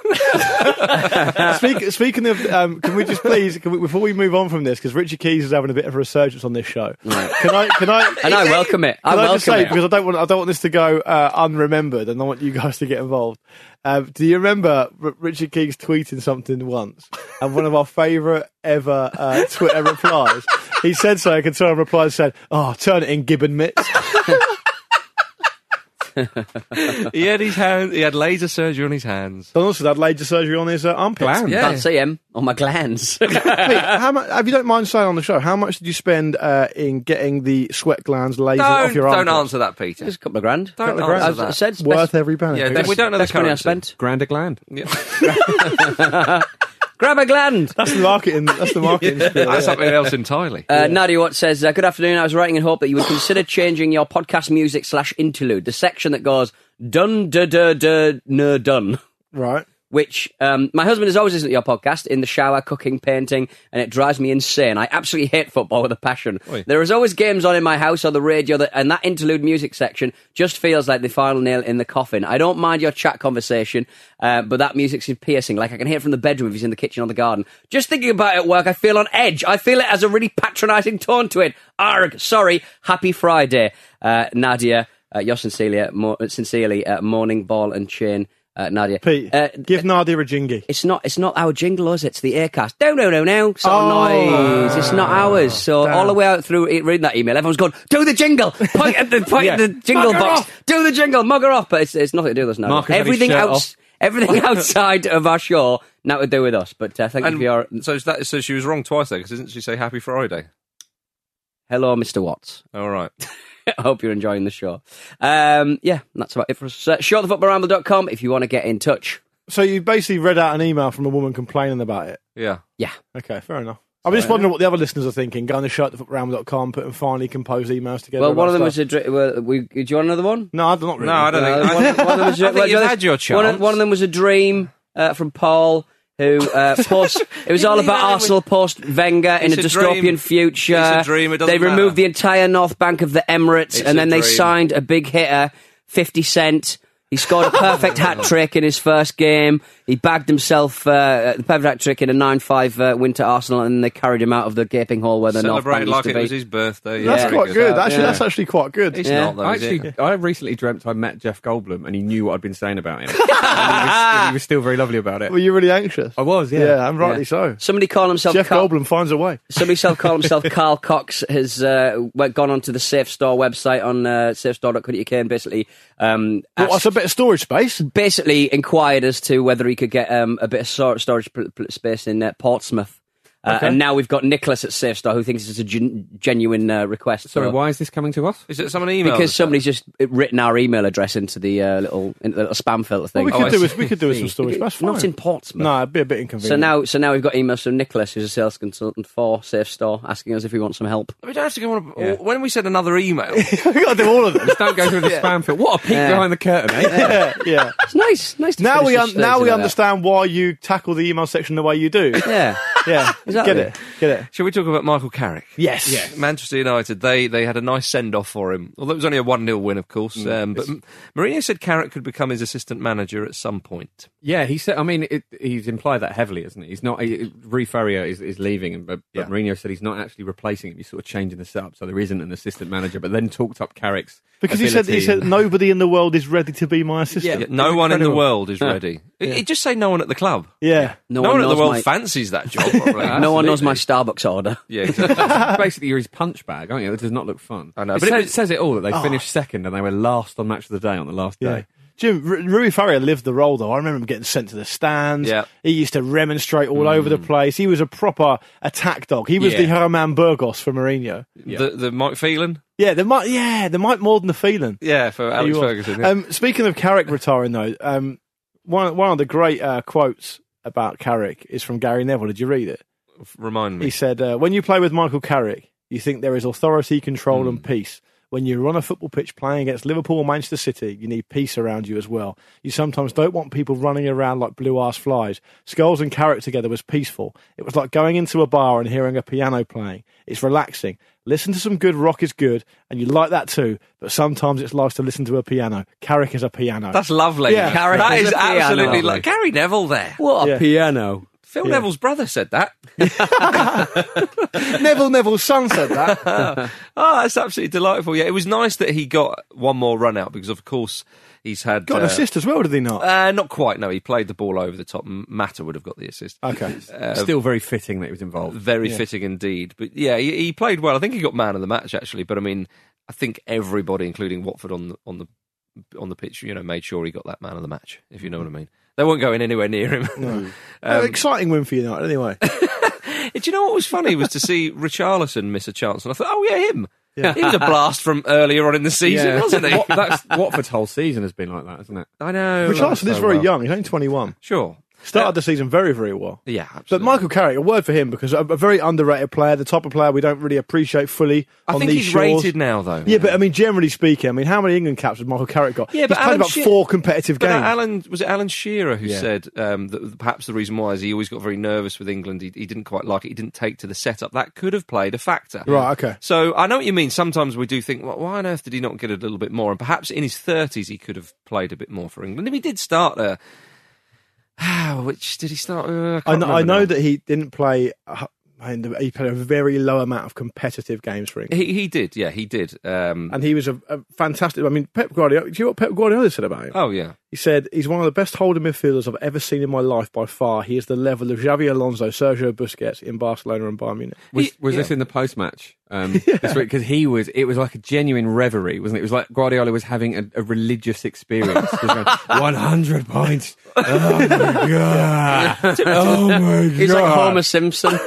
Speak, speaking of, um, can we just please, can we, before we move on from this, because Richard Keys is having a bit of a resurgence on this show. Can I? Can I? and I welcome it. I Can I welcome just say, it. because I don't want I don't want this to go uh, unremembered, and I want you guys to get involved. Um, do you remember R- Richard Keys tweeting something once, and one of our favourite ever uh, Twitter replies? He said so. I can tell him replies said, "Oh, turn it in, Gibbon mitts." He had his hand. He had laser surgery on his hands. Don also had laser surgery on his uh, armpits. Glands. Yeah. Can't see him on my glands. Pete, how much? If you don't mind saying on the show, how much did you spend uh, in getting the sweat glands lasered off Don't, your don't armpits? answer that, Peter. Just a couple of grand. Don't Couple of answer grand. that. I said Worth best, every penny. Yeah, Best- we don't know the best money I currency. spent. Grand a gland. Yeah. Grab a gland. That's the marketing. That's the marketing. spiel, That's yeah. something else entirely. Uh, Nadia Watt says, uh, good afternoon. I was writing in hope that you would consider changing your podcast music slash interlude, the section that goes dun da da da no dun. Right. which um, my husband has always listened to your podcast in the shower, cooking, painting, and it drives me insane. I absolutely hate football with a passion. Oi. There is always games on in my house or the radio, that, and that interlude music section just feels like the final nail in the coffin. I don't mind your chat conversation, uh, but that music's piercing. Like I can hear it from the bedroom if he's in the kitchen or the garden. Just thinking about it at work, I feel on edge. I feel it has a really patronising tone to it. Arg, sorry. Happy Friday, uh, Nadia. Uh, yours sincerely, uh, mo- sincerely uh, Morning Ball and Chain. Uh, Nadia. Pete, uh, give Nadia a jingy. It's not. It's not our jingle, is it? It's the Aircast. No, no, no, no. Sort Oh. of noise. It's not ours. So Damn. all the way out through it, reading that email, everyone's going, "Do the jingle." Point at the point Yeah. at the jingle Mug her box. off. Do the jingle. Mug her off. But it's, it's nothing to do with us now. Mark has had his Everything shirt else. off. Everything outside of our show, not to do with us. But uh, thank you And for your so is that so she was wrong twice there because didn't she say Happy Friday? hello, Mister Watts. All right. I hope you're enjoying the show. Um, yeah, that's about it for us. Uh, show the football ramble dot com if you want to get in touch. So you basically read out an email from a woman complaining about it. Yeah. Yeah. Okay, fair enough. I'm just wondering what the other listeners are thinking. Going to show the football ramble dot com, putting finely composed emails together. Well, one about of them stuff. was a. Dr- well, we, do you want another one? No, I don't really. No, I don't Uh, think. one, I, one of them was, I think well, you've well, had your One chance. of, one of them was a dream uh, from Paul, who uh, post. It was You all leave about that in Arsenal post Wenger in a It's a dystopian dream. future. It's a dream, it doesn't They removed matter. the entire North Bank of the Emirates, It's and a then they dream. signed a big hitter, fifty Cent. He scored a perfect hat trick in his first game. He bagged himself uh, the perfect hat trick in a nine five uh, win to Arsenal, and they carried him out of the gaping hole where the North Bank Celebrated used like to it be. was his birthday. That's Yeah, quite very good. Actually, Yeah. that's actually quite good. It's Yeah. not though. I is actually, it? I recently dreamt I met Jeff Goldblum and he knew what I'd been saying about him. and he, was, he was still very lovely about it. Were you really anxious? I was, yeah. Yeah, and rightly Yeah. so. Somebody call himself Jeff Carl- Goldblum finds a way. Somebody self call himself Carl Cox has uh, went, gone onto the Safe Store website on uh, safe store dot co dot U K and basically um, Well, that's asked- a bit of storage space. basically inquired as to whether he could get um, a bit of stor- storage pl- pl- space in uh, Portsmouth. Uh, Okay. And now we've got Nicholas at Safe Store who thinks it's a gen- genuine uh, request. Sorry, So- why is this coming to us? Is it someone emailed? Because us somebody's just written our email address into the uh, little in the little spam filter Well, thing. we Oh, could I do see. with we could do with some storage. That's fine. Not in Portsmouth. No, it'd be a bit inconvenient. So now, so now we've got emails from Nicholas, who's a sales consultant for Safe Store, asking us if we want some help. that? We don't have to go on. A, Yeah. When we said another email, we got to do all of them. Just don't go through the spam filter. What a peek Yeah. behind the curtain, eh? yeah, yeah. It's nice, nice. To Now finish we the un- stage now we like that. understand why you tackle the email section the way you do. Yeah, Yeah, Exactly. get it, get it. shall we talk about Michael Carrick? Yes, Yeah, Manchester United, they they had a nice send-off for him. Although it was only a one nil win, of course. um, but M- Mourinho said Carrick could become his assistant manager at some point. Yeah, he said. I mean, it, he's implied that heavily, isn't he? He's not. He, Rui Ferrier is, is leaving, and but, but Yeah. Mourinho said he's not actually replacing him. He's sort of changing the setup, so there isn't an assistant manager. But then talked up Carrick's because he said he ability said and- nobody in the world is ready to be my assistant. Yeah, no one in the incredible. world is Huh. ready. It, it just say no one at the club. Yeah. No, No one, one at the knows world my- fancies that job. Probably. no one knows my Absolutely. Starbucks order. Yeah, exactly. Basically, you're his punch bag, aren't you? That does not look fun. I know, It, but it says, was- it says it all that they Oh. finished second and they were last on Match of the Day on the last Yeah. day. Jim, R- Rui Ferrier lived the role, though. I remember him getting sent to the stands. Yeah. He used to remonstrate all over the place. He was a proper attack dog. He was Yeah. the Herman Burgos for Mourinho. The, the Mike Phelan? Yeah, there might, yeah, there might more than the feeling. Yeah, for Alex He was. Ferguson. Yeah. Um, speaking of Carrick retiring, though, um, one one of the great uh, quotes about Carrick is from Gary Neville. Did you read it? Remind me. He said, uh, "When you play with Michael Carrick, you think there is authority, control, Hmm. and peace. When you're on a football pitch playing against Liverpool or Manchester City, you need peace around you as well. You sometimes don't want people running around like blue-ass flies. Scholes and Carrick together was peaceful. It was like going into a bar and hearing a piano playing. It's relaxing. Listen to some good rock is good, and you like that too, but sometimes it's nice to listen to a piano. Carrick is a piano." That's lovely. Yeah. Carrick that is is a piano. absolutely like Gary Neville there. What a Yeah. piano! Phil Yeah. Neville's brother said that. Neville Neville's son said that. Oh, that's absolutely delightful. Yeah, it was nice that he got one more run out because, of course, he's had Got an uh, assist as well, did he not? Uh, not quite. No, he played the ball over the top. Mata would have got the assist. Okay. Uh, Still very fitting that he was involved. very Yeah. fitting indeed. But yeah, he, he played well. I think he got man of the match actually. But I mean, I think everybody, including Watford on the on the on the pitch, you know, made sure he got that man of the match. If you know what I mean. They weren't going anywhere near him. No. Um, exciting win for United, anyway. Do you know what was funny was to see Richarlison miss a chance, and I thought, oh yeah, him. Yeah. He was a blast from earlier on in the season, Yeah. wasn't he? What, that's Watford's whole season has been like that, isn't it? I know. Richarlison is So very well. young. He's only twenty-one. Sure. Started the season very, very well. Yeah, But absolutely. Michael Carrick, a word for him, because a, a very underrated player, the type of player we don't really appreciate fully I on think these he's shores. rated now, though. Yeah, but I mean, generally speaking, I mean, how many England caps has Michael Carrick got? Yeah, but he's played Alan about Shearer- four competitive But games. Alan was it Alan Shearer who Yeah. said um, that perhaps the reason why is he always got very nervous with England. He, he didn't quite like it. He didn't take to the setup. That could have played a factor. Right, okay. So I know what you mean. Sometimes we do think, well, why on earth did he not get a little bit more? And perhaps in his thirties he could have played a bit more for England. If he did start there, which did he start? Uh, I, I can't know, I remember know now. that he didn't play. Uh, he played a very low amount of competitive games for England. He, he did, yeah, he did. Um, And he was a, a fantastic. I mean, Pep Guardiola. Do you know what Pep Guardiola said about him? oh yeah, He said he's one of the best holding midfielders I've ever seen in my life by far. He is the level of Xavi Alonso, Sergio Busquets in Barcelona and Bayern Munich. Was, He- was yeah. this in the post match um, this week? Because he was, it was like a genuine reverie, wasn't it? It was like Guardiola was having a, a religious experience. He was going, one hundred points. Oh my god! Oh my god! He's like Homer Simpson.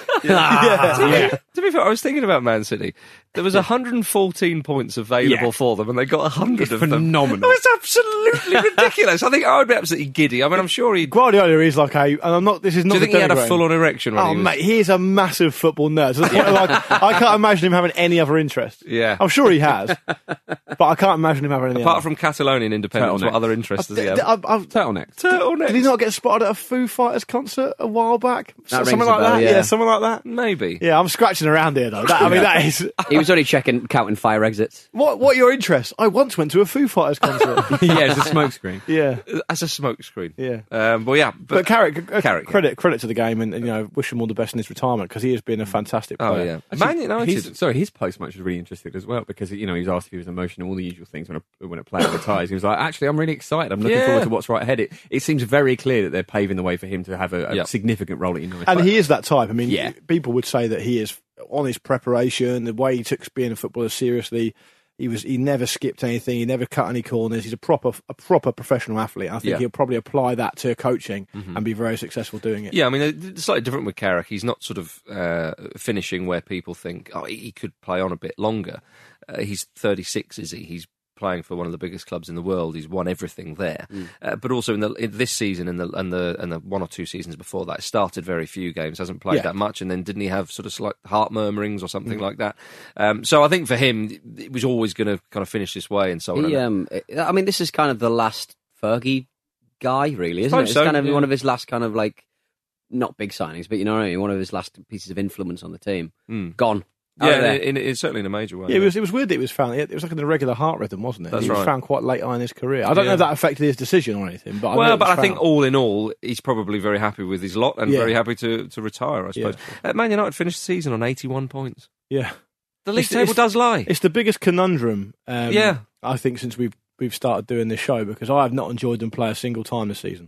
Ah, to, yeah. be, to be fair, I was thinking about Man City. There was one hundred fourteen points available Yeah. for them, and they got one hundred of them. Phenomenal. It was absolutely ridiculous. I think I would be absolutely giddy. I mean, I'm sure he. Do Guardiola is like a, and I'm not. This is not. you think to he had a denigrate him. full-on erection? When Oh he was... mate, he is a massive football nerd. To the point of, like, I can't imagine him having any other interest. Yeah. I'm sure he has, but I can't imagine him having any. Apart other. from Catalonian independence, Turtleneck. what other interests does he have? I've, I've, Turtleneck. Turtleneck. did he not get spotted at a Foo Fighters concert a while back? That something rings a like bell, that. yeah. something like that. Maybe. Yeah, I'm scratching around here though. That, I mean, that is He was only checking, counting fire exits. what. What are your interests? I once went to a Foo Fighters concert. yeah, it's a smoke screen. yeah, As a smokescreen. yeah. Um, well, yeah. But, But, Carrick, uh, Carrick, yeah. credit credit to the game, and, and, you know, wish him all the best in his retirement because he has been a fantastic oh, player. yeah. Man United. His, sorry, his post match was really interesting as well because you know he was asked if he was emotional, all the usual things when a when a player retires. He was like, actually, I'm really excited. I'm looking Yeah. forward to what's right ahead. It it seems very clear that they're paving the way for him to have a, a Yep. significant role at United. And he is that type. I mean, Yeah. people would say that he is on his preparation, the way he took being a footballer seriously. He was. He never skipped anything. He never cut any corners. He's a proper, a proper professional athlete. I think Yeah. he'll probably apply that to coaching and be very successful doing it. Yeah, I mean, it's slightly different with Carrick. He's not sort of uh, finishing where people think, oh, he he could play on a bit longer. Uh, he's thirty-six, is he? He's playing for one of the biggest clubs in the world. He's won everything there. Mm. Uh, but also in the in this season and the and the and the one or two seasons before that, started very few games, hasn't played Yeah. that much, and then didn't he have sort of slight heart murmurings or something Mm. like that? Um, so I think for him, it was always going to kind of finish this way and so on. He, um, I mean, this is kind of the last Fergie guy, really, isn't Suppose it? It's so, kind of yeah. one of his last kind of like, not big signings, but you know what I mean? One of his last pieces of influence on the team. Mm. Gone. Out of Yeah, there. in, in, in, certainly in a major way. Yeah, it was. It was weird that it was found. It was like an irregular heart rhythm, wasn't it? That's he was right. found quite late on in his career. I don't know Yeah. if that affected his decision or anything, but I know well, it but was I think found. all in all, he's probably very happy with his lot and Yeah. very happy to, to retire, I suppose. Uh, Man United finished the season on eighty-one points. Yeah, The league It's- table it's- does lie. It's the biggest conundrum. Um, Yeah. I think since we've we've started doing this show because I have not enjoyed them play a single time this season.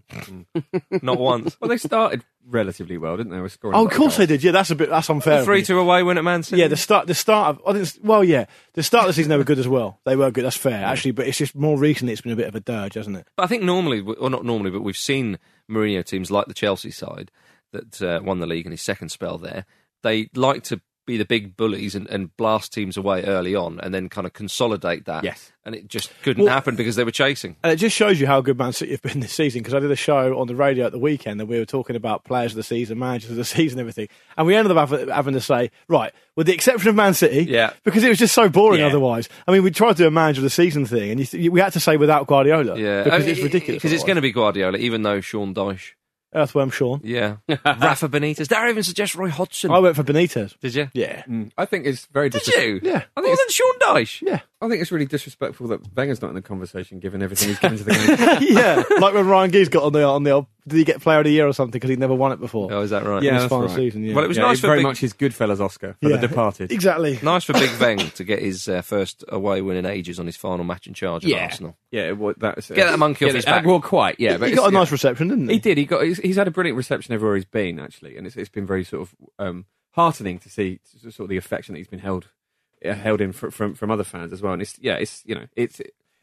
Not once. Well, they started relatively well, didn't they? They were scoring. Oh, a of lot course they goals. did. Yeah, that's a bit. That's unfair. of Three me. two away win at Man City. Yeah, the start. The start of. I think. it's- Well, yeah, the start of the season they were good as well. They were good. That's fair, actually. But it's just more recently it's been a bit of a dirge, hasn't it? But I think normally, or not normally, but we've seen Mourinho teams like the Chelsea side that uh, won the league in his second spell there. They like to be the big bullies and, and blast teams away early on and then kind of consolidate that. Yes. And it just couldn't Well- happen because they were chasing. And it just shows you how good Man City have been this season because I did a show on the radio at the weekend and we were talking about players of the season, managers of the season, everything. And we ended up having, having to say, right, with the exception of Man City, Yeah. because it was just so boring Yeah. otherwise. I mean, we tried to do a manager of the season thing and you th- we had to say without Guardiola Yeah. because I mean, it's ridiculous. Because it's going to be Guardiola, even though Sean Dyche. Earthworm Sean. Yeah. Rafa Benitez. Dare I even suggest Roy Hodgson? I went for Benitez. Did you? Yeah. Mm, I think it's very. Did disres- you? Yeah. I More think than it's, Sean Dyche? Yeah. I think it's really disrespectful that Wenger's not in the conversation, given everything he's given to the game. Yeah. Like when Ryan Giggs got on the, on the old, did he get player of the year or something because he'd never won it before? Oh, is that right? In Yeah, his that's final right. season, yeah. Well, it was Yeah, nice it's for very Big- much his Goodfellas Oscar for Yeah. The Departed. Exactly. Nice for Big Veng to get his uh, first away win in ages on his final match in charge of Yeah, Arsenal. yeah. Well, that's, Get that monkey off yeah, his uh, back. Well, quite. Yeah, but He it's- got a yeah. nice reception, didn't he? He did. He got. He's, he's had a brilliant reception everywhere he's been, actually, and it's, it's been very sort of um, heartening to see sort of the affection that he's been held uh, held in fr- from from other fans as well. And it's yeah, it's you know, it's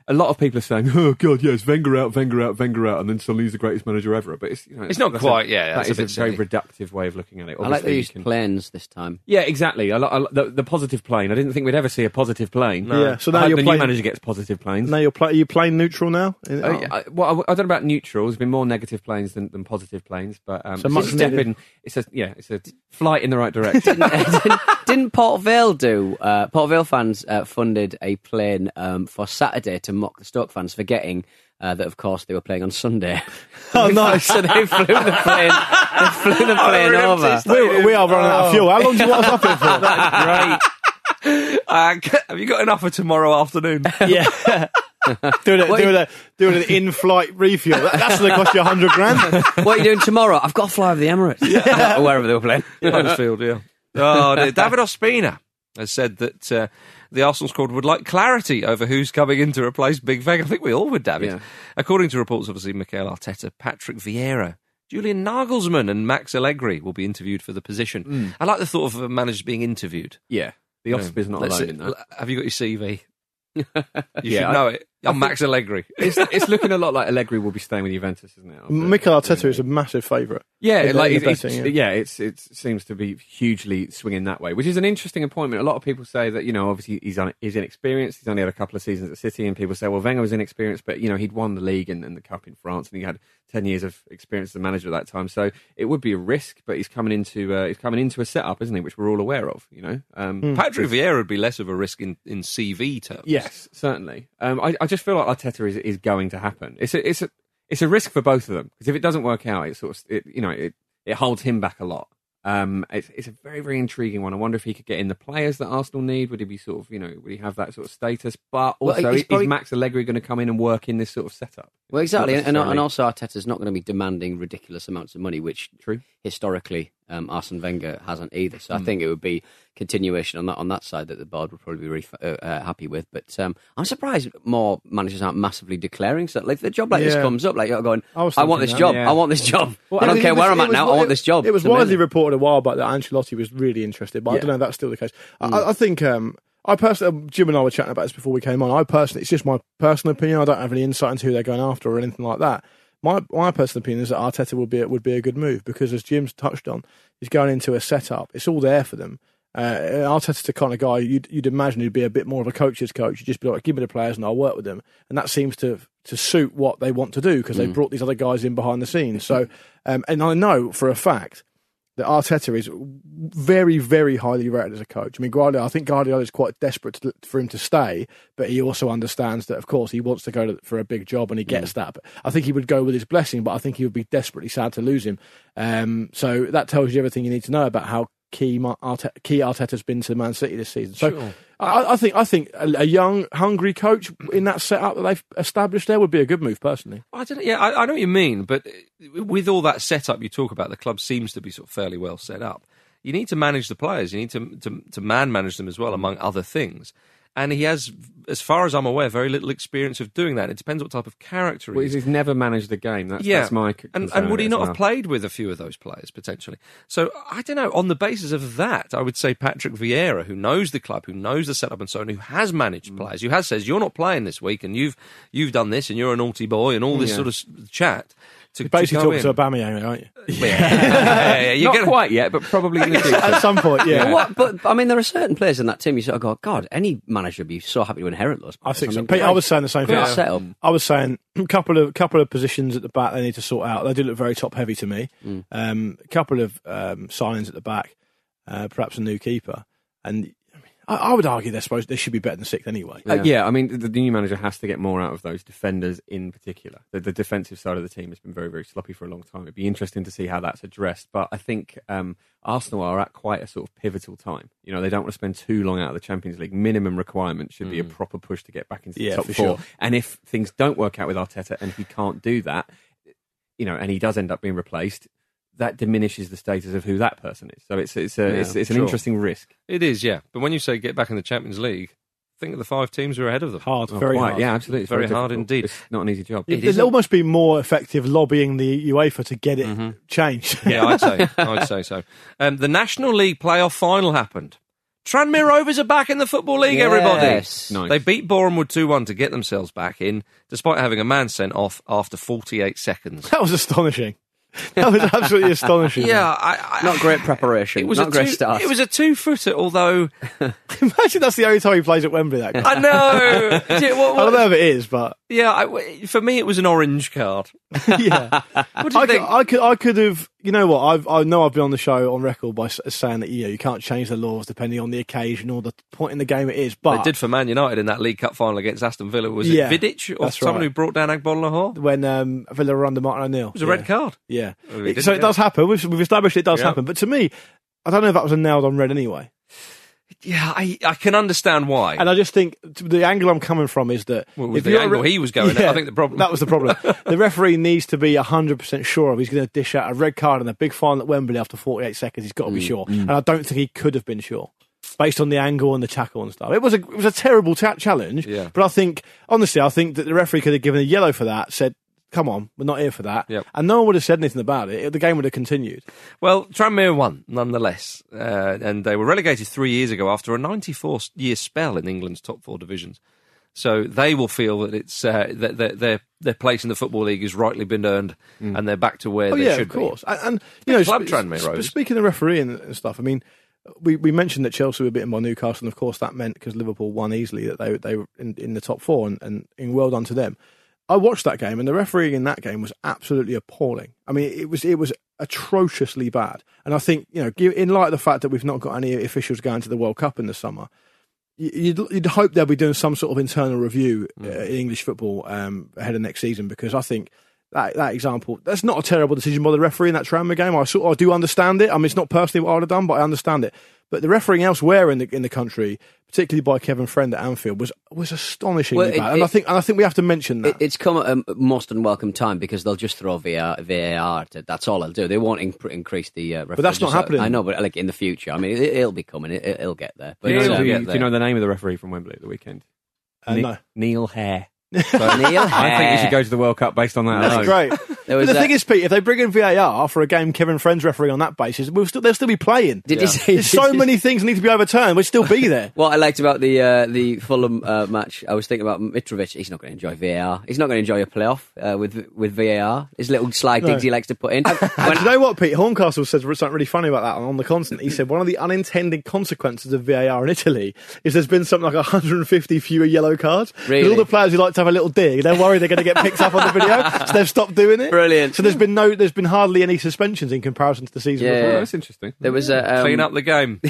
a lot of people are saying, "Oh God, yes, Wenger out, Wenger out, Wenger out," and then suddenly he's the greatest manager ever. But it's you know, It's not that's quite, a, yeah, That that's a is a, bit very silly. reductive way of looking at it. I like they Obviously, you used can- planes this time. Yeah, exactly. I, li- I, li- the, the positive plane. I didn't think we'd ever see a positive plane. No. Yeah, so now I hope you're the playing- new manager gets positive planes. Now you're play, are you playing neutral now? In- Uh, I, well, I, I don't know about neutral. There's been more negative planes than, than positive planes, but um, So it's much a step needed. in. It's a yeah, it's a flight in the right direction. didn't, didn't Port Vale do? Uh, Port Vale fans uh, funded a plane um, for Saturday to mock the Stoke fans, forgetting uh, that, of course, they were playing on Sunday. Oh, nice. So they flew the plane. They flew the plane over. we, we are running out of fuel. How long do you want us up here for? That's great. Uh, have you got enough for tomorrow afternoon? Yeah. doing, a, doing, a, doing an in-flight refuel. That, that's going to cost you a hundred grand. What are you doing tomorrow? I've got to fly over the Emirates. Yeah. Or wherever they were playing. Huddersfield, yeah. Oh, dear. David Ospina has said that uh, the Arsenal squad would like clarity over who's coming in to replace Big Veg. I think we all would, David. Yeah. According to reports, obviously, Mikel Arteta, Patrick Vieira, Julian Nagelsmann and Max Allegri will be interviewed for the position. Mm. I like the thought of a manager being interviewed. Yeah, the You Osp know, is not let's alone see- in that. Have you got your C V? You Yeah, should I- know it. I I'm think- Max Allegri. It's, it's looking a lot like Allegri will be staying with Juventus, isn't it? Mikel Arteta is a massive favourite. Yeah, in the- like in the it's, betting, it's, yeah, it's it seems to be hugely swinging that way, which is an interesting appointment. A lot of people say that you know, obviously he's un, he's inexperienced. He's only had a couple of seasons at City, and people say, well, Wenger was inexperienced, but you know, he'd won the league and, and the cup in France, and he had ten years of experience as a manager at that time. So it would be a risk, but he's coming into uh, he's coming into a setup, isn't he? Which we're all aware of. You know, um, Hmm. Patrick Vieira would be less of a risk in, in C V terms. Yes, certainly. Um, I, I just feel like Arteta is, is going to happen. It's a, it's a, it's a risk for both of them because if it doesn't work out, it sort of, it, you know, it, it holds him back a lot. Um, it's, it's a very, very intriguing one. I wonder if he could get in the players that Arsenal need. Would he be sort of, you know, would he have that sort of status? But Well, also, he's is probably- Max Allegri going to come in and work in this sort of setup? Well, exactly, Not and, and necessarily. also Arteta's not going to be demanding ridiculous amounts of money, which True. historically um, Arsene Wenger hasn't either. So I Mm. think it would be continuation on that on that side that the board would probably be really, uh, uh, happy with. But um, I'm surprised more managers aren't massively declaring so. Like if a job like this Yeah. comes up, like you're going, I was I, want thinking this that, job, yeah. I want this job. Well, I don't it care was- where I'm it at was now. I wi- want this job. It was It's amazing. widely reported a while back that Ancelotti was really interested, but I Yeah. don't know if that's still the case. I, I think um, I personally, Jim and I were chatting about this before we came on. I personally, it's just my personal opinion. I don't have any insight into who they're going after or anything like that. My my personal opinion is that Arteta would be would be a good move because, as Jim's touched on, he's going into a setup. It's all there for them. Uh, Arteta's the kind of guy you'd, you'd imagine he'd be a bit more of a coach's coach. You'd just be like, give me the players and I'll work with them. And that seems to to suit what they want to do because they Mm. brought these other guys in behind the scenes. So, um, and I know for a fact that Arteta is very, very highly rated as a coach. I mean, Guardiola, I think Guardiola is quite desperate to, for him to stay, but he also understands that, of course, he wants to go to, for a big job and he gets that. But I think he would go with his blessing, but I think he would be desperately sad to lose him. Um, so that tells you everything you need to know about how key Ma- Arte- key Arteta's been to Man City this season. So Sure. I, I think I think a, a young, hungry coach in that setup that they've established there would be a good move, personally. I don't. Yeah, I, I know what you mean, but with all that setup you talk about, the club seems to be sort of fairly well set up. You need to manage the players. You need to to, to man manage them as well, among other things. And he has, as far as I'm aware, very little experience of doing that. It depends what type of character Well, he is. he's never managed the game. That's, yeah, that's my and, concern and would with he it not as have well. played with a few of those players potentially? So I don't know. On the basis of that, I would say Patrick Vieira, who knows the club, who knows the setup and so on, who has managed Mm. players, who has says you're not playing this week, and you've you've done this, and you're a naughty boy, and all this Yeah. sort of s- chat. To, You're basically to go talking in. to Aubameyang, aren't you? Yeah, yeah, yeah, you're Not gonna- quite yet, but probably in the future. At some point, yeah. But, what, but I mean, there are certain players in that team you sort of go, God, any manager would be so happy to inherit those I players. think so. mean, Pete, I was saying the same thing. great setup. I was saying a couple of couple of positions at the back they need to sort out. They do look very top heavy to me. Mm. Um, a couple of um, signings at the back, uh, perhaps a new keeper, and I, I would argue they're supposed they should be better than sixth anyway. Uh, yeah, I mean, the, the new manager has to get more out of those defenders in particular. The, the defensive side of the team has been very, very sloppy for a long time. It'd be interesting to see how that's addressed. But I think um, Arsenal are at quite a sort of pivotal time. You know, they don't want to spend too long out of the Champions League. Minimum requirement should be a proper push to get back into the Yeah, top for four. sure. And if things don't work out with Arteta and he can't do that, you know, and he does end up being replaced, that diminishes the status of who that person is. So it's it's a, Yeah, it's, it's an sure. interesting risk. It is, yeah. But when you say get back in the Champions League, think of the five teams who are ahead of them. Hard, Oh, very quite. hard. Yeah, absolutely. It's Very very hard difficult. indeed. It's not an easy job. It It'd is- almost be more effective lobbying the UEFA to get it Mm-hmm. changed. Yeah, I'd say, I'd say so. Um, the National League playoff final happened. Tranmere Rovers are back in the Football League, Yes. everybody. Nice. They beat Boreham Wood two one to get themselves back in, despite having a man sent off after forty-eight seconds. That was astonishing. That was absolutely astonishing. Yeah, I, I, Not great preparation. it was Not a great two, start. It was a two-footer, although Imagine that's the only time he plays at Wembley. That guy. I know. Do you- what- I don't what- know if it is, but yeah, I, for me it was an orange card. yeah. What do you I, could, think? I could, I could have. You know what? I've, I know I've been on the show on record by s- saying that you know you can't change the laws depending on the occasion or the point in the game it is. But They did for Man United in that League Cup final against Aston Villa. Was Yeah, it Vidic or that's someone right. who brought down Agbon Lahore? It when um, Villa were under Martin O'Neill, it was a red card. Yeah, Well, we It- didn't so it get does happen. We've, we've established it does Yeah. happen. But to me, I don't know if that was a nailed on red anyway. Yeah, I, I can understand why. And I just think t- the angle I'm coming from is that Well, with if the you're a angle re- he was going at, I think the problem- that was the problem. The referee needs to be one hundred percent sure of he's going to dish out a red card in a big final at Wembley after forty-eight seconds. He's got to be Mm, sure, mm. and I don't think he could have been sure based on the angle and the tackle and stuff. It was a it was a terrible ta- challenge, Yeah. but I think honestly, I think that the referee could have given a yellow for that. Said, "Come on, we're not here for that," Yep. and no one would have said anything about it. The game would have continued. Well, Tranmere won, nonetheless, uh, and they were relegated three years ago after a ninety-four year spell in England's top four divisions. So they will feel that it's uh, that their, their their place in the Football League has rightly been earned, and they're back to where Oh they yeah, should of course. be. And, and you know, Club sp- Tranmere sp- Rovers. speaking of refereeing and stuff, I mean, we, we mentioned that Chelsea were beaten by Newcastle, and of course that meant because Liverpool won easily that they they were in, in the top four, and, and, and well done to them. I watched that game, and the refereeing in that game was absolutely appalling. I mean, it was it was atrociously bad. And I think, you know, give- in light of the fact that we've not got any officials going to the World Cup in the summer, y- you'd, you'd hope they'll be doing some sort of internal review uh, in English football um, ahead of next season, because I think that that example, that's not a terrible decision by the referee in that Tranmere game. I sort of I do understand it. I mean, it's not personally what I'd have done, but I understand it. But the refereeing elsewhere in the in the country, particularly by Kevin Friend at Anfield, was was astonishingly Well, it- bad. And it- I think and I think we have to mention that. It, it's come at a most unwelcome time because they'll just throw V A R. V A R to, that's all they'll do. They won't in, increase the. Uh, But that's not just- happening. I know, but like in the future, I mean, it, it'll be coming. It, it'll get there. But Do you, know, uh, do you- do you know the name of the referee from Wembley at the weekend? Uh, Ne- no. Neil Hare. Neil I think you should go to the World Cup based on that. That's alone. great. There But was the a- thing is, Pete, if they bring in V A R for a game Kevin Friend's refereeing on that basis, we'll still they'll still be playing. Did you see- There's did so you- many things that need to be overturned. We'll still be there. What I liked about the uh, the Fulham uh, match, I was thinking about Mitrovic. He's not going to enjoy V A R. He's not going to enjoy a playoff uh, with with V A R. His little slide No. digs he likes to put in. And do you know what, Pete? Horncastle says something really funny about that on the continent. He said one of the unintended consequences of V A R in Italy is there's been something like one hundred fifty fewer yellow cards. 'Cause Really? all the players who like to have a little dig, they're worried they're going to get picked up on the video, so they've stopped doing it. Brilliant. So there's been no, there's been hardly any suspensions in comparison to the season Yeah. before. Oh, that's interesting. There was a um, Clean up the game.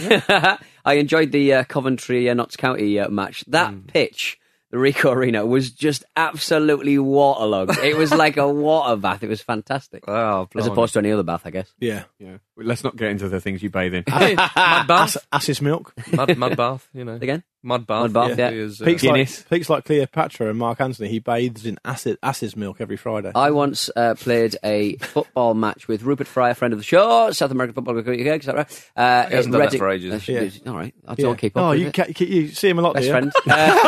I enjoyed the uh, Coventry uh, Notts County uh, match. That Mm. pitch, the Rico Arena, was just absolutely waterlogged. It was like a water bath. It was fantastic. Oh, as blimey. opposed to any other bath, I guess. Yeah. Yeah. Let's not get into the things you bathe in. Mud bath. Ass, ass's milk. Mud, mud bath, you know. Again? Mud bath. Mud bath, yeah. Is, uh, Pete's Guinness. like, Pete's like Cleopatra and Mark Anthony. He bathes in acid, ass's milk every Friday. I once uh, played a football match with Rupert Fry, a friend of the show, South American Football League. Is that right? Uh, He hasn't in done that Reading- for ages. Uh, should Yeah. do- All right, I Yeah. don't keep up Oh, with you, it. ca- you see him a lot, Best do you? friend.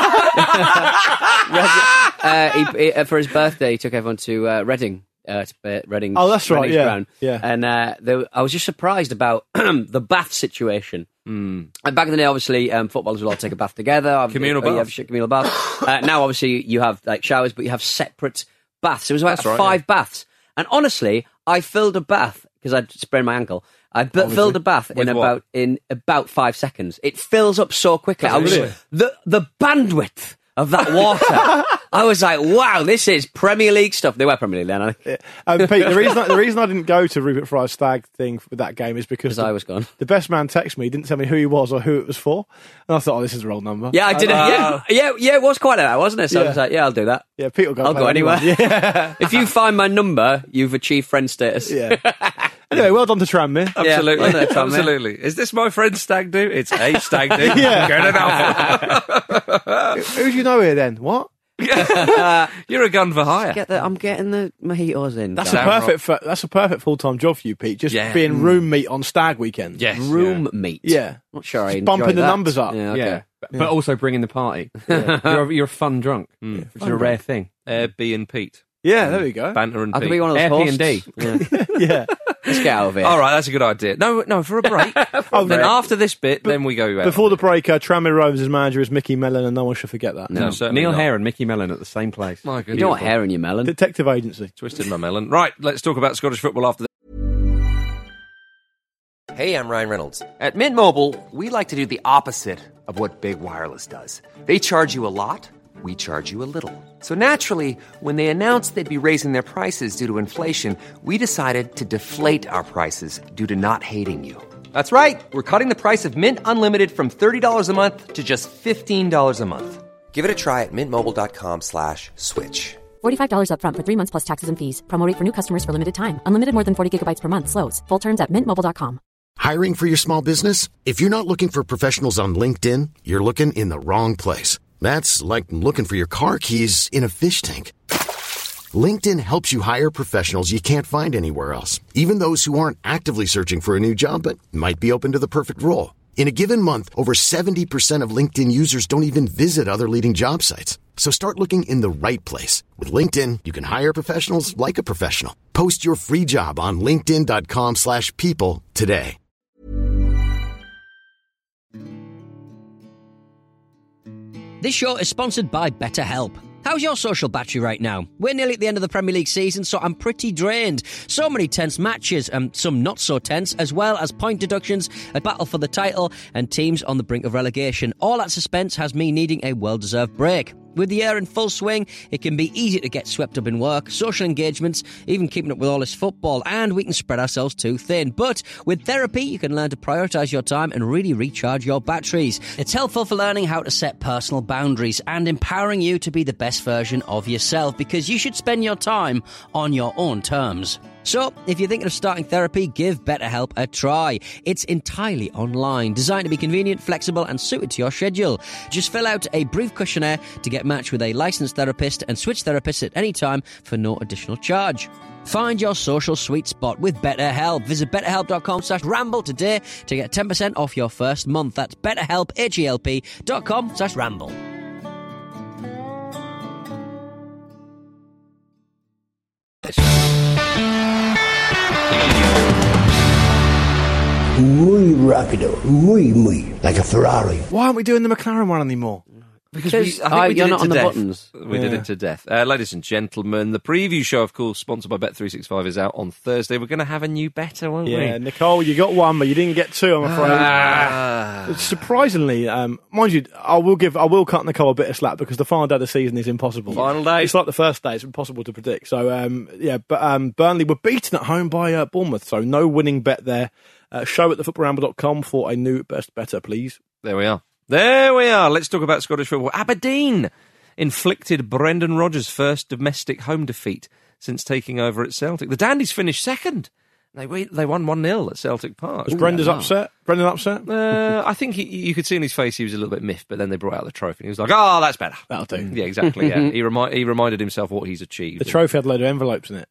Uh, Reading- uh, he, he, uh, for his birthday, he took everyone to uh, Reading. Uh, to, uh, Reading. Oh, that's right, Reading's yeah, ground. yeah. And uh, there, I was just surprised about the bath situation. Mm. And back in the day, obviously, um, footballers will all take a bath together. Communal Uh, you bath. have sh- communal bath. uh, now, obviously, you have like showers, but you have separate baths. It was about That's right, five baths. And honestly, I filled a bath because I'd sprained my ankle. I b- filled a bath in With what? about in about five seconds. It fills up so quickly. I was Really? the the bandwidth of that water. I was like, wow, this is Premier League stuff. They were Premier League then, I think. Um, Pete, the reason I, the reason I didn't go to Rupert Fry's stag thing with that game is because Because I was gone. the best man texted me, didn't tell me who he was or who it was for, and I thought, oh, this is a wrong number. Yeah, I did it. Uh, Yeah, yeah, yeah. It was quite like that, wasn't it? So I Yeah. was like, yeah, I'll do that. yeah. Pete will go. I'll play go anywhere. anyone. Yeah, If you find my number, you've achieved friend status. yeah. Anyway, well done to Tranmere. Absolutely. Yeah, well done, Tom, Absolutely. Is this my friend's stag do? It's a stag do. Yeah. Good enough. Who do you know here then? What? You're a gun for hire. Get the, I'm getting the mojitos in. That's Damn a perfect. For, that's a perfect full time job for you, Pete. Just Yeah. being room meat on stag weekend. Yes. room meat. Yeah. Not sure I Just enjoy bumping the that. numbers up. Yeah, okay. Yeah. But, but also bringing the party. you're, a, you're a fun drunk, Mm. which is a rare thing. Air B and Pete. Yeah, there we go. Banter and I Pete. could be one of those Air P hosts. and D. Yeah. Yeah. Let's get out of here. All right, that's a good idea. No, no, for a break. oh, then after this bit, then we go out. Before the break, uh, Tranmere Rovers' manager is Mickey Mellon, and no one should forget that. No, certainly Neil not. Hare and Mickey Mellon at the same place. My You goodness. don't want hair in your melon. Detective agency. Twisted my melon. Right, let's talk about Scottish football after this. Hey, I'm Ryan Reynolds. At Mint Mobile, we like to do the opposite of what Big Wireless does. They charge you a lot, we charge you a little. So naturally, when they announced they'd be raising their prices due to inflation, we decided to deflate our prices due to not hating you. That's right. We're cutting the price of Mint Unlimited from thirty dollars a month to just fifteen dollars a month. Give it a try at mintmobile.com slash switch. forty-five dollars up front for three months plus taxes and fees. Promo rate for new customers for limited time. Unlimited more than forty gigabytes per month. Slows full terms at mint mobile dot com. Hiring for your small business? If you're not looking for professionals on LinkedIn, you're looking in the wrong place. That's like looking for your car keys in a fish tank. LinkedIn helps you hire professionals you can't find anywhere else, even those who aren't actively searching for a new job but might be open to the perfect role. In a given month, over seventy percent of LinkedIn users don't even visit other leading job sites. So start looking in the right place. With LinkedIn, you can hire professionals like a professional. Post your free job on linkedin.com slash people today. This show is sponsored by BetterHelp. How's your social battery right now? We're nearly at the end of the Premier League season, so I'm pretty drained. So many tense matches, and some not so tense, as well as point deductions, a battle for the title, and teams on the brink of relegation. All that suspense has me needing a well-deserved break. With the year in full swing, it can be easy to get swept up in work, social engagements, even keeping up with all this football, and we can spread ourselves too thin. But with therapy, you can learn to prioritise your time and really recharge your batteries. It's helpful for learning how to set personal boundaries and empowering you to be the best version of yourself, because you should spend your time on your own terms. So, if you're thinking of starting therapy, give BetterHelp a try. It's entirely online, designed to be convenient, flexible, and suited to your schedule. Just fill out a brief questionnaire to get matched with a licensed therapist and switch therapists at any time for no additional charge. Find your social sweet spot with BetterHelp. Visit betterhelp.com slash ramble today to get ten percent off your first month. That's betterhelp, H-E-L-P dot com slash ramble. Muy rápido, muy, muy, like a Ferrari. Why aren't we doing the McLaren one anymore? Because we, I think oh, we did you're it not to on the death. buttons. We did Yeah. it to death. Uh, ladies and gentlemen, the preview show, of course, sponsored by Bet three sixty-five, is out on Thursday. We're going to have a new better, won't Yeah, we? Nicole, you got one, but you didn't get two, I'm afraid. Ah. Surprisingly, um, mind you, I will give, I will cut Nicole a bit of slack because the final day of the season is impossible. Final day. It's like the first day; it's impossible to predict. So, um, yeah, but um, Burnley were beaten at home by uh, Bournemouth, so no winning bet there. Uh, show at the football ramble dot com for a new best better, please. There we are. There we are. Let's talk about Scottish football. Aberdeen inflicted Brendan Rodgers' first domestic home defeat since taking over at Celtic. The Dandies finished second. They they won one nil at Celtic Park. Was Brendan's upset? Brendan upset? Uh, I think he, you could see in his face he was a little bit miffed, but then they brought out the trophy and he was like, oh, that's better. That'll do. Yeah, exactly. Yeah, he, remi- he reminded himself what he's achieved. The trophy had a load of envelopes in it.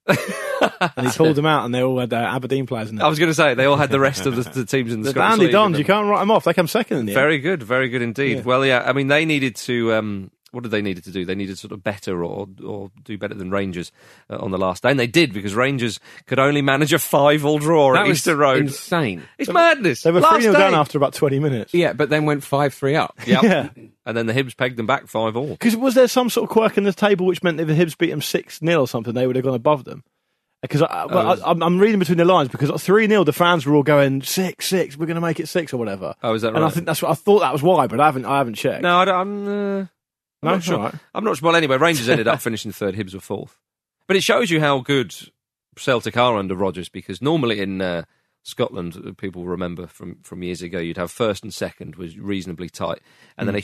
And he pulled them out and they all had uh, Aberdeen players in it. I was going to say, they all had the rest of the, the teams in the, The Scottish Dandy League Dons, with you them. can't write them off. They come second in the end. Very good, very good indeed. Yeah. Well, yeah, I mean, they needed to... Um, what did they needed to do? They needed sort of better or or do better than Rangers uh, on the last day. And they did, because Rangers could only manage a five-all draw That at was Easter Road. insane. It's madness. They were Last three nil day. down after about twenty minutes. Yeah, but then went five three up. Yep. Yeah. And then the Hibs pegged them back five-all. Because was there some sort of quirk in the table which meant if the Hibs beat them six nil or something, they would have gone above them? Because I, well, Oh, is- I, I'm, I'm reading between the lines, because at three nil, the fans were all going, six, six, we're going to make it six or whatever. Oh, is that And I right? think that's what I thought that was why, but I haven't, I haven't checked. No, I don't, I'm, uh, I'm No? not sure. All right. I'm not sure. Well, anyway, Rangers ended up finishing third, Hibs were fourth. But it shows you how good Celtic are under Rodgers, because normally in uh, Scotland, uh, people remember from, from years ago, you'd have first and second was reasonably tight, and then Mm. a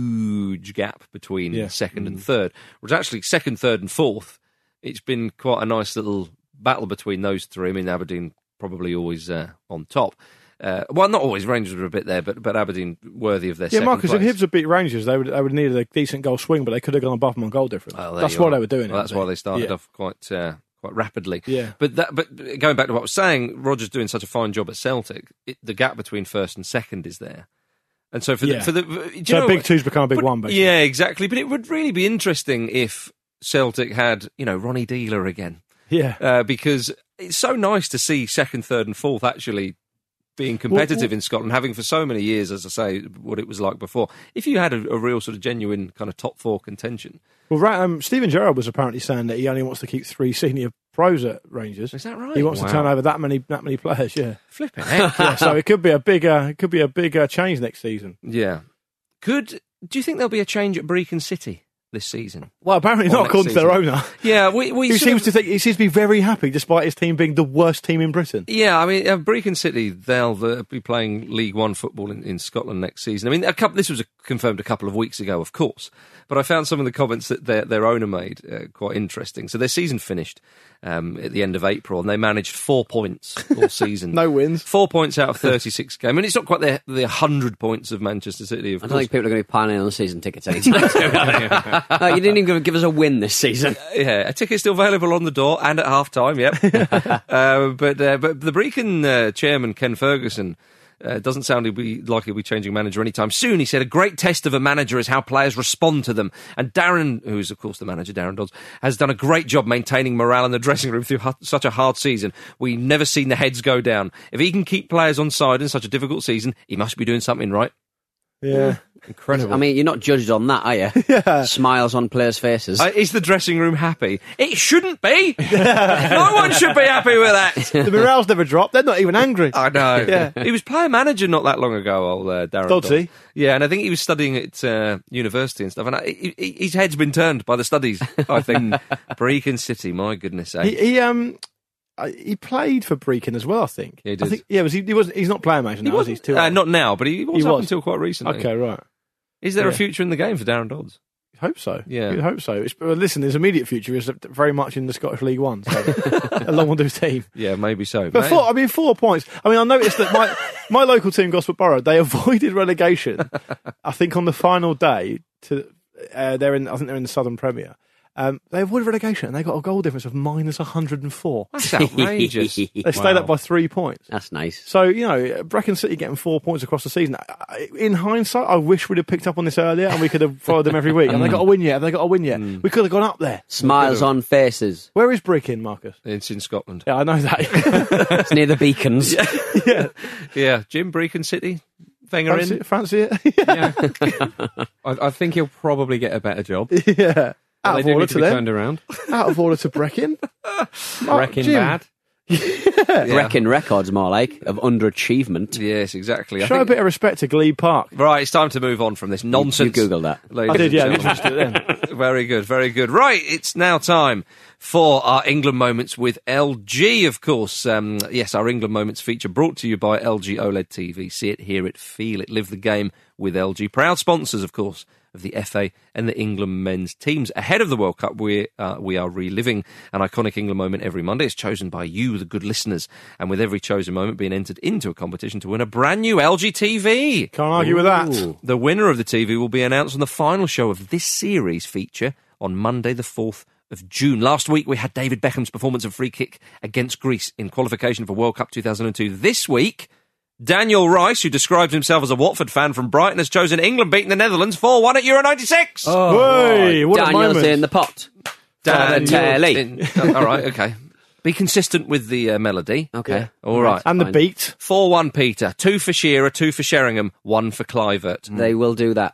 huge gap between Yeah. second and third. Whereas actually second, third, and fourth, it's been quite a nice little battle between those three. I mean, Aberdeen probably always uh, on top. Uh, well, not always. Rangers were a bit there, but but Aberdeen worthy of their Yeah, second Marcus, if place. Hibs had beat Rangers, they would they would have needed a decent goal swing, but they could have gone above them on goal difference. Well, there that's you why are. they were doing Well, it. that's why they started Yeah. off quite uh, quite rapidly. Yeah. But that, but going back to what I was saying, Rodgers doing such a fine job at Celtic. It, the gap between first and second is there, and so for Yeah. the, for the do you So know, big two's become a big but- one, basically. Yeah, exactly. But it would really be interesting if Celtic had, you know, Ronnie Dealer again. Yeah. Uh, because it's so nice to see second, third, and fourth actually being competitive Well, well- in Scotland, having for so many years, as I say, what it was like before. If you had a, a real sort of genuine kind of top four contention. Well, right, um, Stephen Gerrard was apparently saying that he only wants to keep three senior pros at Rangers. Is that right? He wants Wow. to turn over that many that many players. Yeah, Flipping heck. yeah. So it could be a bigger it could be a bigger change next season. Yeah. Could do you think there'll be a change at Brecon City this season? Well, apparently Or not, next according to their season? owner. Yeah, we, we He sort seems of- to think he seems to be very happy, despite his team being the worst team in Britain. Yeah, I mean, uh, Brecon City, they'll uh, be playing League One football in, in Scotland next season. I mean, a couple, this was a, confirmed a couple of weeks ago, of course, but I found some of the comments that their, their owner made uh, quite interesting. So their season finished um, at the end of April, and they managed four points all season. No wins. Four points out of thirty-six games. I mean, it's not quite the, the one hundred points of Manchester City, of I don't course. think people are going to be piling on the season tickets anytime soon. No, you didn't even give, give us a win this season. Yeah, a ticket still available on the door and at half time, yep. uh, but uh, but the Brecon uh, chairman, Ken Ferguson, uh, doesn't sound to be likely to be changing manager anytime soon. He said a great test of a manager is how players respond to them. And Darren, who is of course the manager, Darren Dodds, has done a great job maintaining morale in the dressing room through hu- such a hard season. We've never seen the heads go down. If he can keep players on side in such a difficult season, he must be doing something right. Yeah. Incredible. I mean, you're not judged on that, are you? Yeah. Smiles on players' faces. Uh, is the dressing room happy? It shouldn't be. No one should be happy with that. The morale's never dropped. They're not even angry. I know. Yeah. He was player manager not that long ago, old uh, Darren Dodds, Dodds. he? Yeah, and I think he was studying at uh, university and stuff. And I, he, he- his head's been turned by the studies, I think. Brecon City, my goodness sake. He, he um uh, he played for Brecon as well. I think. Yeah, he I did. think, yeah, was he? He was. He's not player manager now. Is he? He's too uh, old. not now, but he was He up was. until quite recently. Okay, right. Is there a Yeah. future in the game for Darren Dodds? I hope so. Yeah. You'd hope so. It's, well, listen, his immediate future is very much in the Scottish League One, so along with his team. Yeah, maybe so. But May- four, I mean, four points. I mean, I noticed that my my local team, Gosport Borough, they avoided relegation. I think on the final day to uh, they're in. I think they're in the Southern Premier. Um, they avoided relegation and they got a goal difference of minus one hundred and four. That's outrageous. They stayed up by three points. That's nice. So, you know, Brecon City getting four points across the season. I- I- In hindsight, I wish we'd have picked up on this earlier and we could have followed them every week. Have they got a win yet? Have they got a win yet? We could have gone up there. Smiles on faces. Where is Brecon, Marcus? It's in Scotland. Yeah, I know that. It's near the beacons. yeah. Yeah, Jim, Brecon City, Wenger Fancy, in. fancy it? yeah. I, I think he'll probably get a better job. yeah. Out They of do order need to to be them. turned around. Out of order to Brecon. Mark, Wrecking Jim, bad. Yeah. Wrecking records, more like, of underachievement. Yes, exactly. I Show think- a bit of respect to Glebe Park. Right, it's time to move on from this nonsense. You Googled that. ladies I did, and yeah. gentlemen. I just did it then. Very good, very good. Right, it's now time for our England Moments with L G, of course. Um, yes, our England Moments feature brought to you by L G OLED T V. See it, hear it, feel it, live the game with L G. Proud sponsors, of course, of the F A and the England men's teams. Ahead of the World Cup, we, uh, we are reliving an iconic England moment every Monday. It's chosen by you, the good listeners, and with every chosen moment being entered into a competition to win a brand new L G T V. Can't argue with that. Ooh. The winner of the T V will be announced on the final show of this series feature on Monday the fourth of June. Last week we had David Beckham's performance of free kick against Greece in qualification for World Cup two thousand two. This week, Daniel Rice, who describes himself as a Watford fan from Brighton, has chosen England beating the Netherlands four one at Euro ninety-six. Oh, hey, what a Daniel's moment. in the pot. Daniel's Telly. in- oh, all right, okay. Be consistent with the uh, melody. Okay. All right. And the Fine. beat. four one Peter, two for Shearer, two for Sheringham, one for Clivert. They will do that.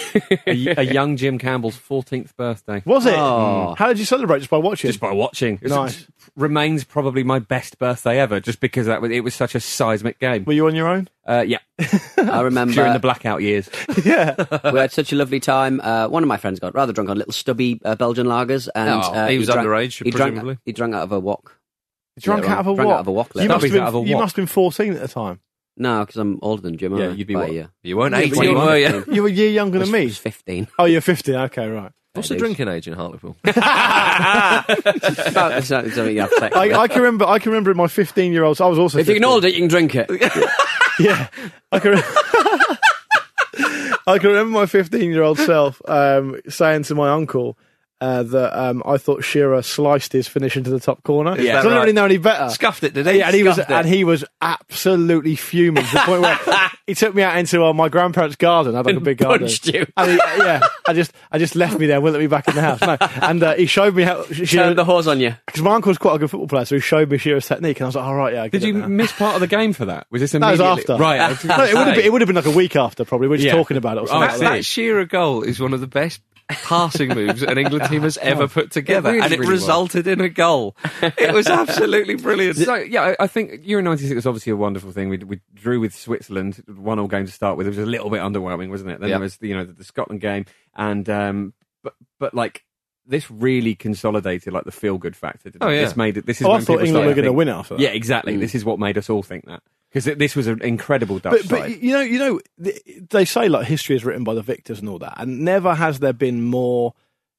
a, a young Jim Campbell's fourteenth birthday. Was it? Oh. How did you celebrate? Just by watching? Just by watching. It Nice. remains probably my best birthday ever, just because that was, it was such a seismic game. Were you on your own? Uh, yeah, I remember during the blackout years. Yeah. we had such a lovely time. Uh, one of my friends got rather drunk on little stubby uh, Belgian lagers, and Oh, uh, he was drank, underage, He drank, presumably. he drank out of a wok. Drunk Yeah, out of a drunk what? out of a wok. You later. must, have Stubbies out of a been, you wok. must have been fourteen at the time. No, because I'm older than Jim. Yeah, aren't I? you'd be By what? a year. You weren't Yeah, but eighteen, you were you? You were a year younger I was, than me. was fifteen. Oh, you're fifteen. Okay, right. What's the drinking age in Hartlepool? It's not- it's not something you have sex with. I, I can remember. I can remember in my fifteen-year-old. I was also. If you can fifteen. hold it, you can drink it. Yeah, I can. I can remember my fifteen-year-old self um, saying to my uncle, Uh, that um, I thought Shearer sliced his finish into the top corner. Is that I don't right? really know any better. Scuffed it, did he? Yeah, and he was Scuffed it. and he was absolutely fuming to the point where he took me out into uh, my grandparents' garden. I had like a big garden. punched you. And he, yeah, I just I just left me there, and wouldn't let me back in the house. No, and uh, he showed me how Turned the horse on you. because my uncle was quite a good football player, so he showed me Shearer's technique, and I was like, all right, yeah. I get Did it you now. miss part of the game for that? Was this That was immediately? after. Right. I was No, gonna it would have say. been, it would have been like a week after, probably. We were just Yeah. talking about it. Or something Oh, That, like that that. Shearer goal is one of the best passing moves an England team has ever put together, really, and it really resulted in a goal. It was absolutely brilliant. So yeah, I, I think Euro ninety-six was obviously a wonderful thing. We, we drew with Switzerland, one all game to start with. It was a little bit underwhelming, wasn't it? Then Yeah. there was the, you know the, the Scotland game, and um, but but like this really consolidated like the feel good factor. Didn't Oh, it? yeah. This made it. This is Oh, I when thought people England started were to gonna think- win it after that. Yeah, exactly. Mm. This is what made us all think that because this was an incredible Dutch But, side. but you know, you know, th- they say like history is written by the victors and all that, and never has there been more.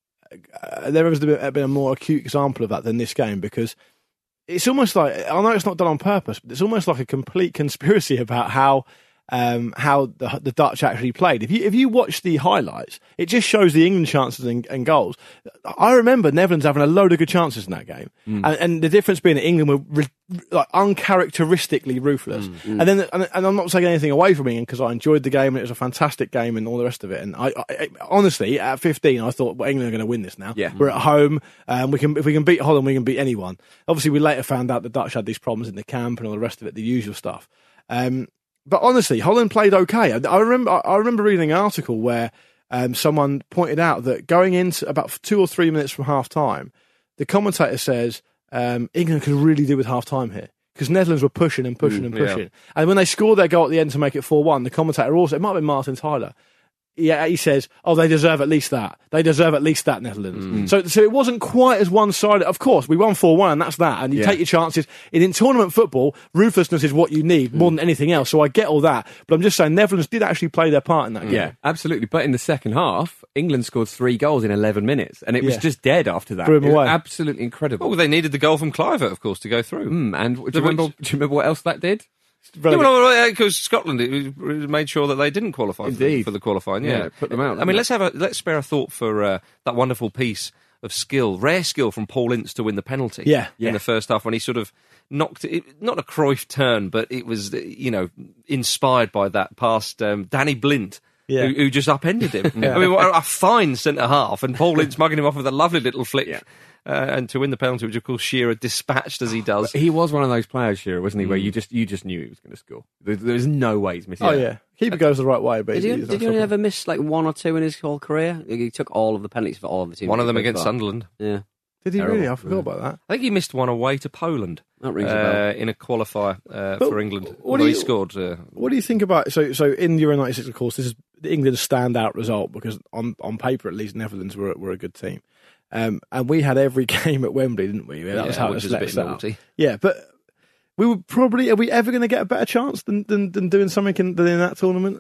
Uh, there has been been a more acute example of that than this game because it's almost like I know it's not done on purpose, but it's almost like a complete conspiracy about how. Um, how the, the Dutch actually played. If you if you watch the highlights, it just shows the England chances and, and goals. I remember Netherlands having a load of good chances in that game, Mm. and, and the difference being that England were re, like uncharacteristically ruthless. Mm. And then, and, and I'm not taking anything away from England because I enjoyed the game and it was a fantastic game and all the rest of it. And I, I honestly, at fifteen, I thought well, England are going to win this now. Yeah. We're at home, um, we can if we can beat Holland, we can beat anyone. Obviously, we later found out the Dutch had these problems in the camp and all the rest of it, the usual stuff. Um, But honestly, Holland played okay. I, I remember I remember reading an article where um, someone pointed out that going into about two or three minutes from half time, the commentator says um, England could really do with half time here because Netherlands were pushing and pushing Mm, and yeah. pushing. And when they scored their goal at the end to make it four one, the commentator also, it might have been Martin Tyler, yeah, he says, oh, they deserve at least that. They deserve at least that, Netherlands. Mm. So so it wasn't quite as one-sided. Of course, we won four one, and that's that. And you Yeah. take your chances. In, in tournament football, ruthlessness is what you need more than anything else. So I get all that. But I'm just saying, Netherlands did actually play their part in that game. Yeah, absolutely. But in the second half, England scored three goals in eleven minutes, and it was Yeah. just dead after that. Blew 'em It was away. absolutely incredible. Oh, they needed the goal from Clivert, of course, to go through. Mm, and do you, The remember, which- do you remember what else that did? Yeah, well, because Scotland it, it made sure that they didn't qualify for the, Indeed. for the qualifying. Yeah, Yeah, put them out, I didn't mean, it? let's have a let's spare a thought for uh, that wonderful piece of skill, rare skill from Paul Ince to win the penalty. Yeah. in Yeah. the first half when he sort of knocked it, not a Cruyff turn, but it was you know inspired by that past um, Danny Blint. Yeah. Who, who just upended him. Yeah. I mean, what a fine centre half, and Paul Ince mugging him off with a lovely little flick, Yeah. uh, and to win the penalty, which of course Shearer dispatched as he does. He was one of those players, Shearer, wasn't he? Where Mm. you just you just knew he was going to score. There, there was no way he's missing. Oh, it. yeah. Keeper goes the right way. But Did he's- you, he's did not you only stopping. ever miss like one or two in his whole career? He took all of the penalties for all of the teams. One of them he played against for. Sunderland. Yeah. Did he Terrible. really? I forgot about that. I think he missed one away to Poland That rings a uh, bell. in a qualifier uh, But for England. what Although do he you- scored. Uh, What do you think about so so in Euro ninety-six? Of course, this is England's standout result because on, on paper, at least, Netherlands were were a good team, um, and we had every game at Wembley, didn't we? That was Yeah, how which it was a bit set up. naughty. Yeah, but we would probably are we ever going to get a better chance than than, than doing something in, than in that tournament?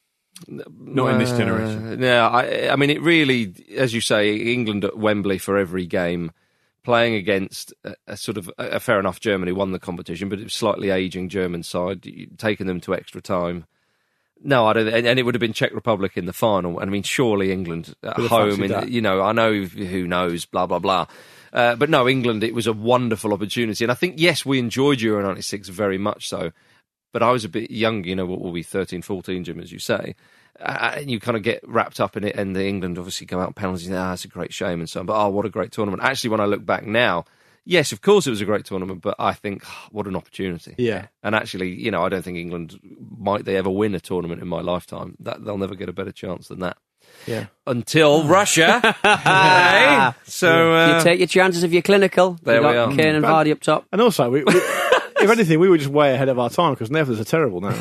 Not in this uh, generation. No, I, I mean, it really, as you say, England at Wembley for every game, playing against a, a sort of a, a fair enough Germany won the competition, but it was slightly ageing German side, taking them to extra time. No, I don't, and, and it would have been Czech Republic in the final. I mean, surely England at Would have home, fancied in, that. you know, I know who knows, blah blah blah. Uh, but no, England, it was a wonderful opportunity, and I think yes, we enjoyed Euro ninety-six very much so. But I was a bit young, you know, what will be thirteen, fourteen, Jim, as you say. Uh, and you kind of get wrapped up in it, and the England obviously go out on penalties, and ah, it's a great shame and so on. But oh, what a great tournament. Actually, when I look back now, yes, of course it was a great tournament, but I think, oh, what an opportunity. Yeah. And actually, you know, I don't think England, might they ever win a tournament in my lifetime. That they'll never get a better chance than that. Yeah. Until Russia. Hey? So, uh, you take your chances if you're clinical. there you got we are. Kane and But- Vardy up top. And also, we, we, if anything, we were just way ahead of our time because Netherlands are terrible now.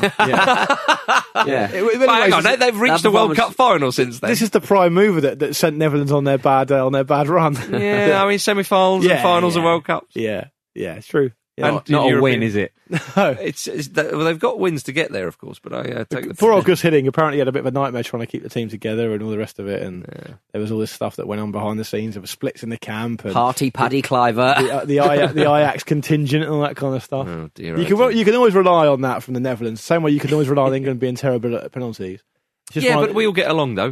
Yeah. It- in many Well, hang ways, on, they, this- they've reached that the World performance- Cup final since then. This is the prime mover that, that sent Netherlands on their bad uh, on their bad run. yeah, I mean, semi-finals and Yeah, finals of yeah. World Cups. yeah, yeah, it's true. Yeah. And Not, not a European- win, is it? No. It's, it's that, well, they've got wins to get there, of course, but I uh, take the Poor old Gus Hiddink apparently had a bit of a nightmare trying to keep the team together and all the rest of it. And there was all this stuff that went on behind the scenes. There were splits in the camp. And Party Paddy Cliver. the, uh, the, Ajax, the Ajax contingent and all that kind of stuff. Oh, dear, you oh, can dear. you can always rely on that from the Netherlands. Same way you can always rely on England being terrible at penalties. It's just Yeah, one- but we all get along, though.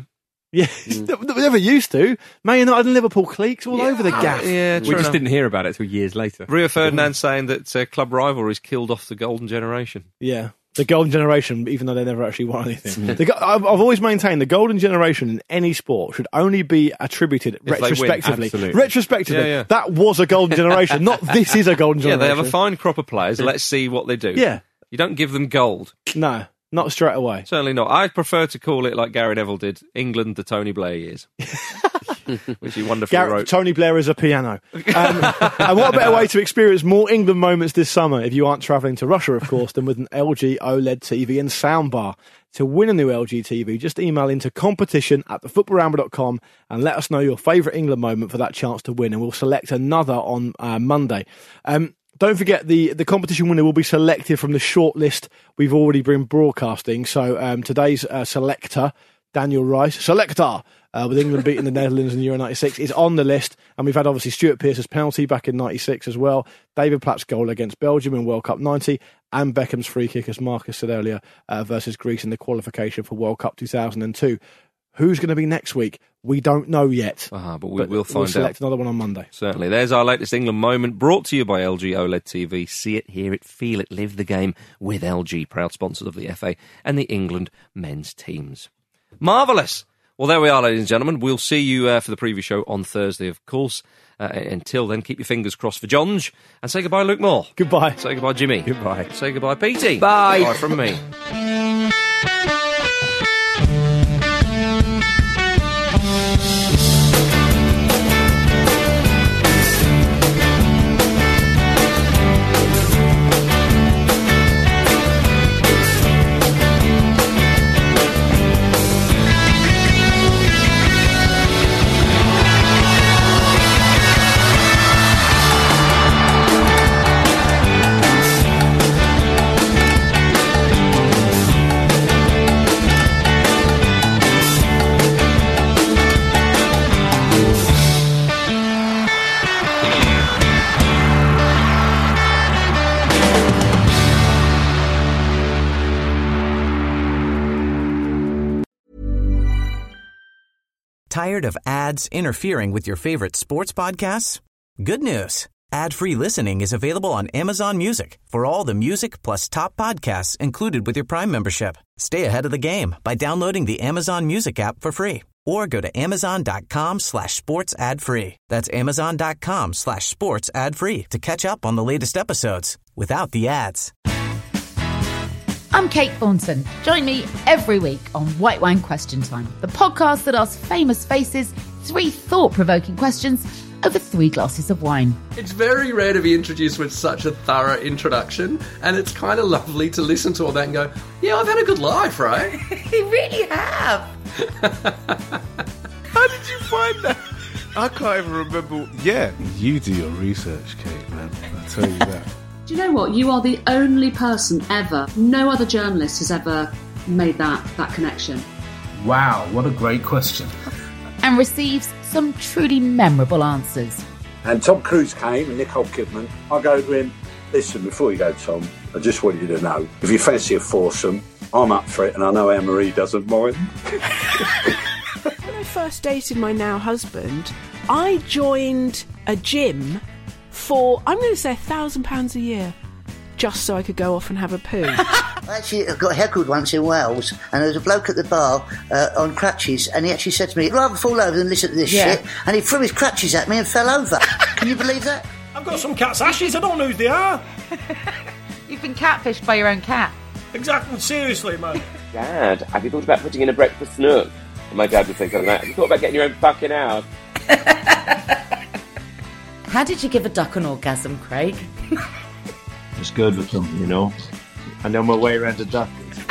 Yeah, mm. they never used to. Man United and Liverpool cliques all yeah. over the gaff. Yeah, we just enough. didn't hear about it until years later. Rio Ferdinand saying that uh, club rivalries killed off the golden generation. Yeah, the golden generation, even though they never actually won anything. the, I've, I've always maintained the golden generation in any sport should only be attributed if retrospectively. Retrospectively, yeah, yeah. that was a golden generation, not this is a golden generation. Yeah, they have a fine crop of players. Let's see what they do. Yeah, you don't give them gold. No. Not straight away. Certainly not. I prefer to call it like Gary Neville did, England the Tony Blair years. Which he wonderfully Gar- wrote. Tony Blair is a piano. Um, and what a better way to experience more England moments this summer, if you aren't travelling to Russia, of course, than with an L G OLED T V and soundbar. To win a new L G T V, just email into competition at the football ramble dot com and let us know your favourite England moment for that chance to win, and we'll select another on uh, Monday. Um, Don't forget, the, the competition winner will be selected from the short list we've already been broadcasting. So um, today's uh, selector, Daniel Rice, selector, uh, with England beating the Netherlands in Euro ninety-six, is on the list. And we've had, obviously, Stuart Pearce's penalty back in ninety-six as well, David Platt's goal against Belgium in World Cup ninety, and Beckham's free kick, as Marcus said earlier, uh, versus Greece in the qualification for World Cup two thousand two. Who's going to be next week? We don't know yet. Uh-huh, but we but will find we'll select out. another one on Monday. Certainly. There's our latest England moment, brought to you by L G OLED T V. See it, hear it, feel it, live the game with L G, proud sponsors of the F A and the England men's teams. Marvellous. Well, there we are, ladies and gentlemen. We'll see you uh, for the preview show on Thursday, of course. Uh, until then, keep your fingers crossed for Jonge. And say goodbye, Luke Moore. Goodbye. Say goodbye, Jimmy. Goodbye. Say goodbye, Petey. Bye. Bye from me. Tired of ads interfering with your favorite sports podcasts? Good news. Ad-free listening is available on Amazon Music for all the music plus top podcasts included with your Prime membership. Stay ahead of the game by downloading the Amazon Music app for free or go to amazon.com slash sports ad free. That's amazon.com slash sports ad free to catch up on the latest episodes without the ads. I'm Kate Thornton. Join me every week on White Wine Question Time, the podcast that asks famous faces three thought-provoking questions over three glasses of wine. It's very rare to be introduced with such a thorough introduction, and it's kind of lovely to listen to all that and go, yeah, I've had a good life, right? You really have. How did you find that? I can't even remember. Yeah, you do your research, Kate, man. I'll tell you that. Do you know what? You are the only person ever, no other journalist has ever made that, that connection. Wow, what a great question. And receives some truly memorable answers. And Tom Cruise came and Nicole Kidman. I go to him, listen, before you go, Tom, I just want you to know, if you fancy a foursome, I'm up for it, and I know Anne-Marie doesn't mind. When I first dated my now husband, I joined a gym for, I'm going to say, a thousand pounds a year, just so I could go off and have a poo. I actually got heckled once in Wales, and there was a bloke at the bar uh, on crutches, and he actually said to me, I'd rather fall over than listen to this Yeah. shit, and he threw his crutches at me and fell over. Can you believe that? I've got some cat's ashes, I don't know who they are. You've been catfished by your own cat. Exactly, seriously, man. Dad, have you thought about putting in a breakfast nook? And my dad would say something like, have you thought about getting your own fucking house? How did you give a duck an orgasm, Craig? It's good with them, you know. I know my way around a duck.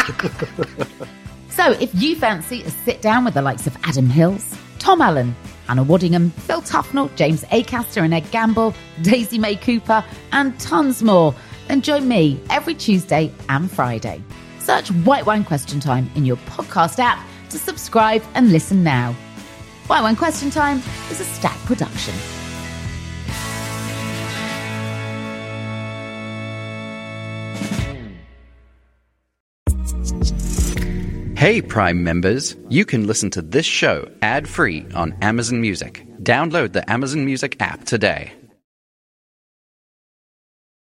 So if you fancy a sit down with the likes of Adam Hills, Tom Allen, Hannah Waddingham, Phil Tufnell, James Acaster and Ed Gamble, Daisy May Cooper, and tons more, then join me every Tuesday and Friday. Search White Wine Question Time in your podcast app to subscribe and listen now. White Wine Question Time is a Stack production. Hey Prime members, you can listen to this show ad-free on Amazon Music. Download the Amazon Music app today.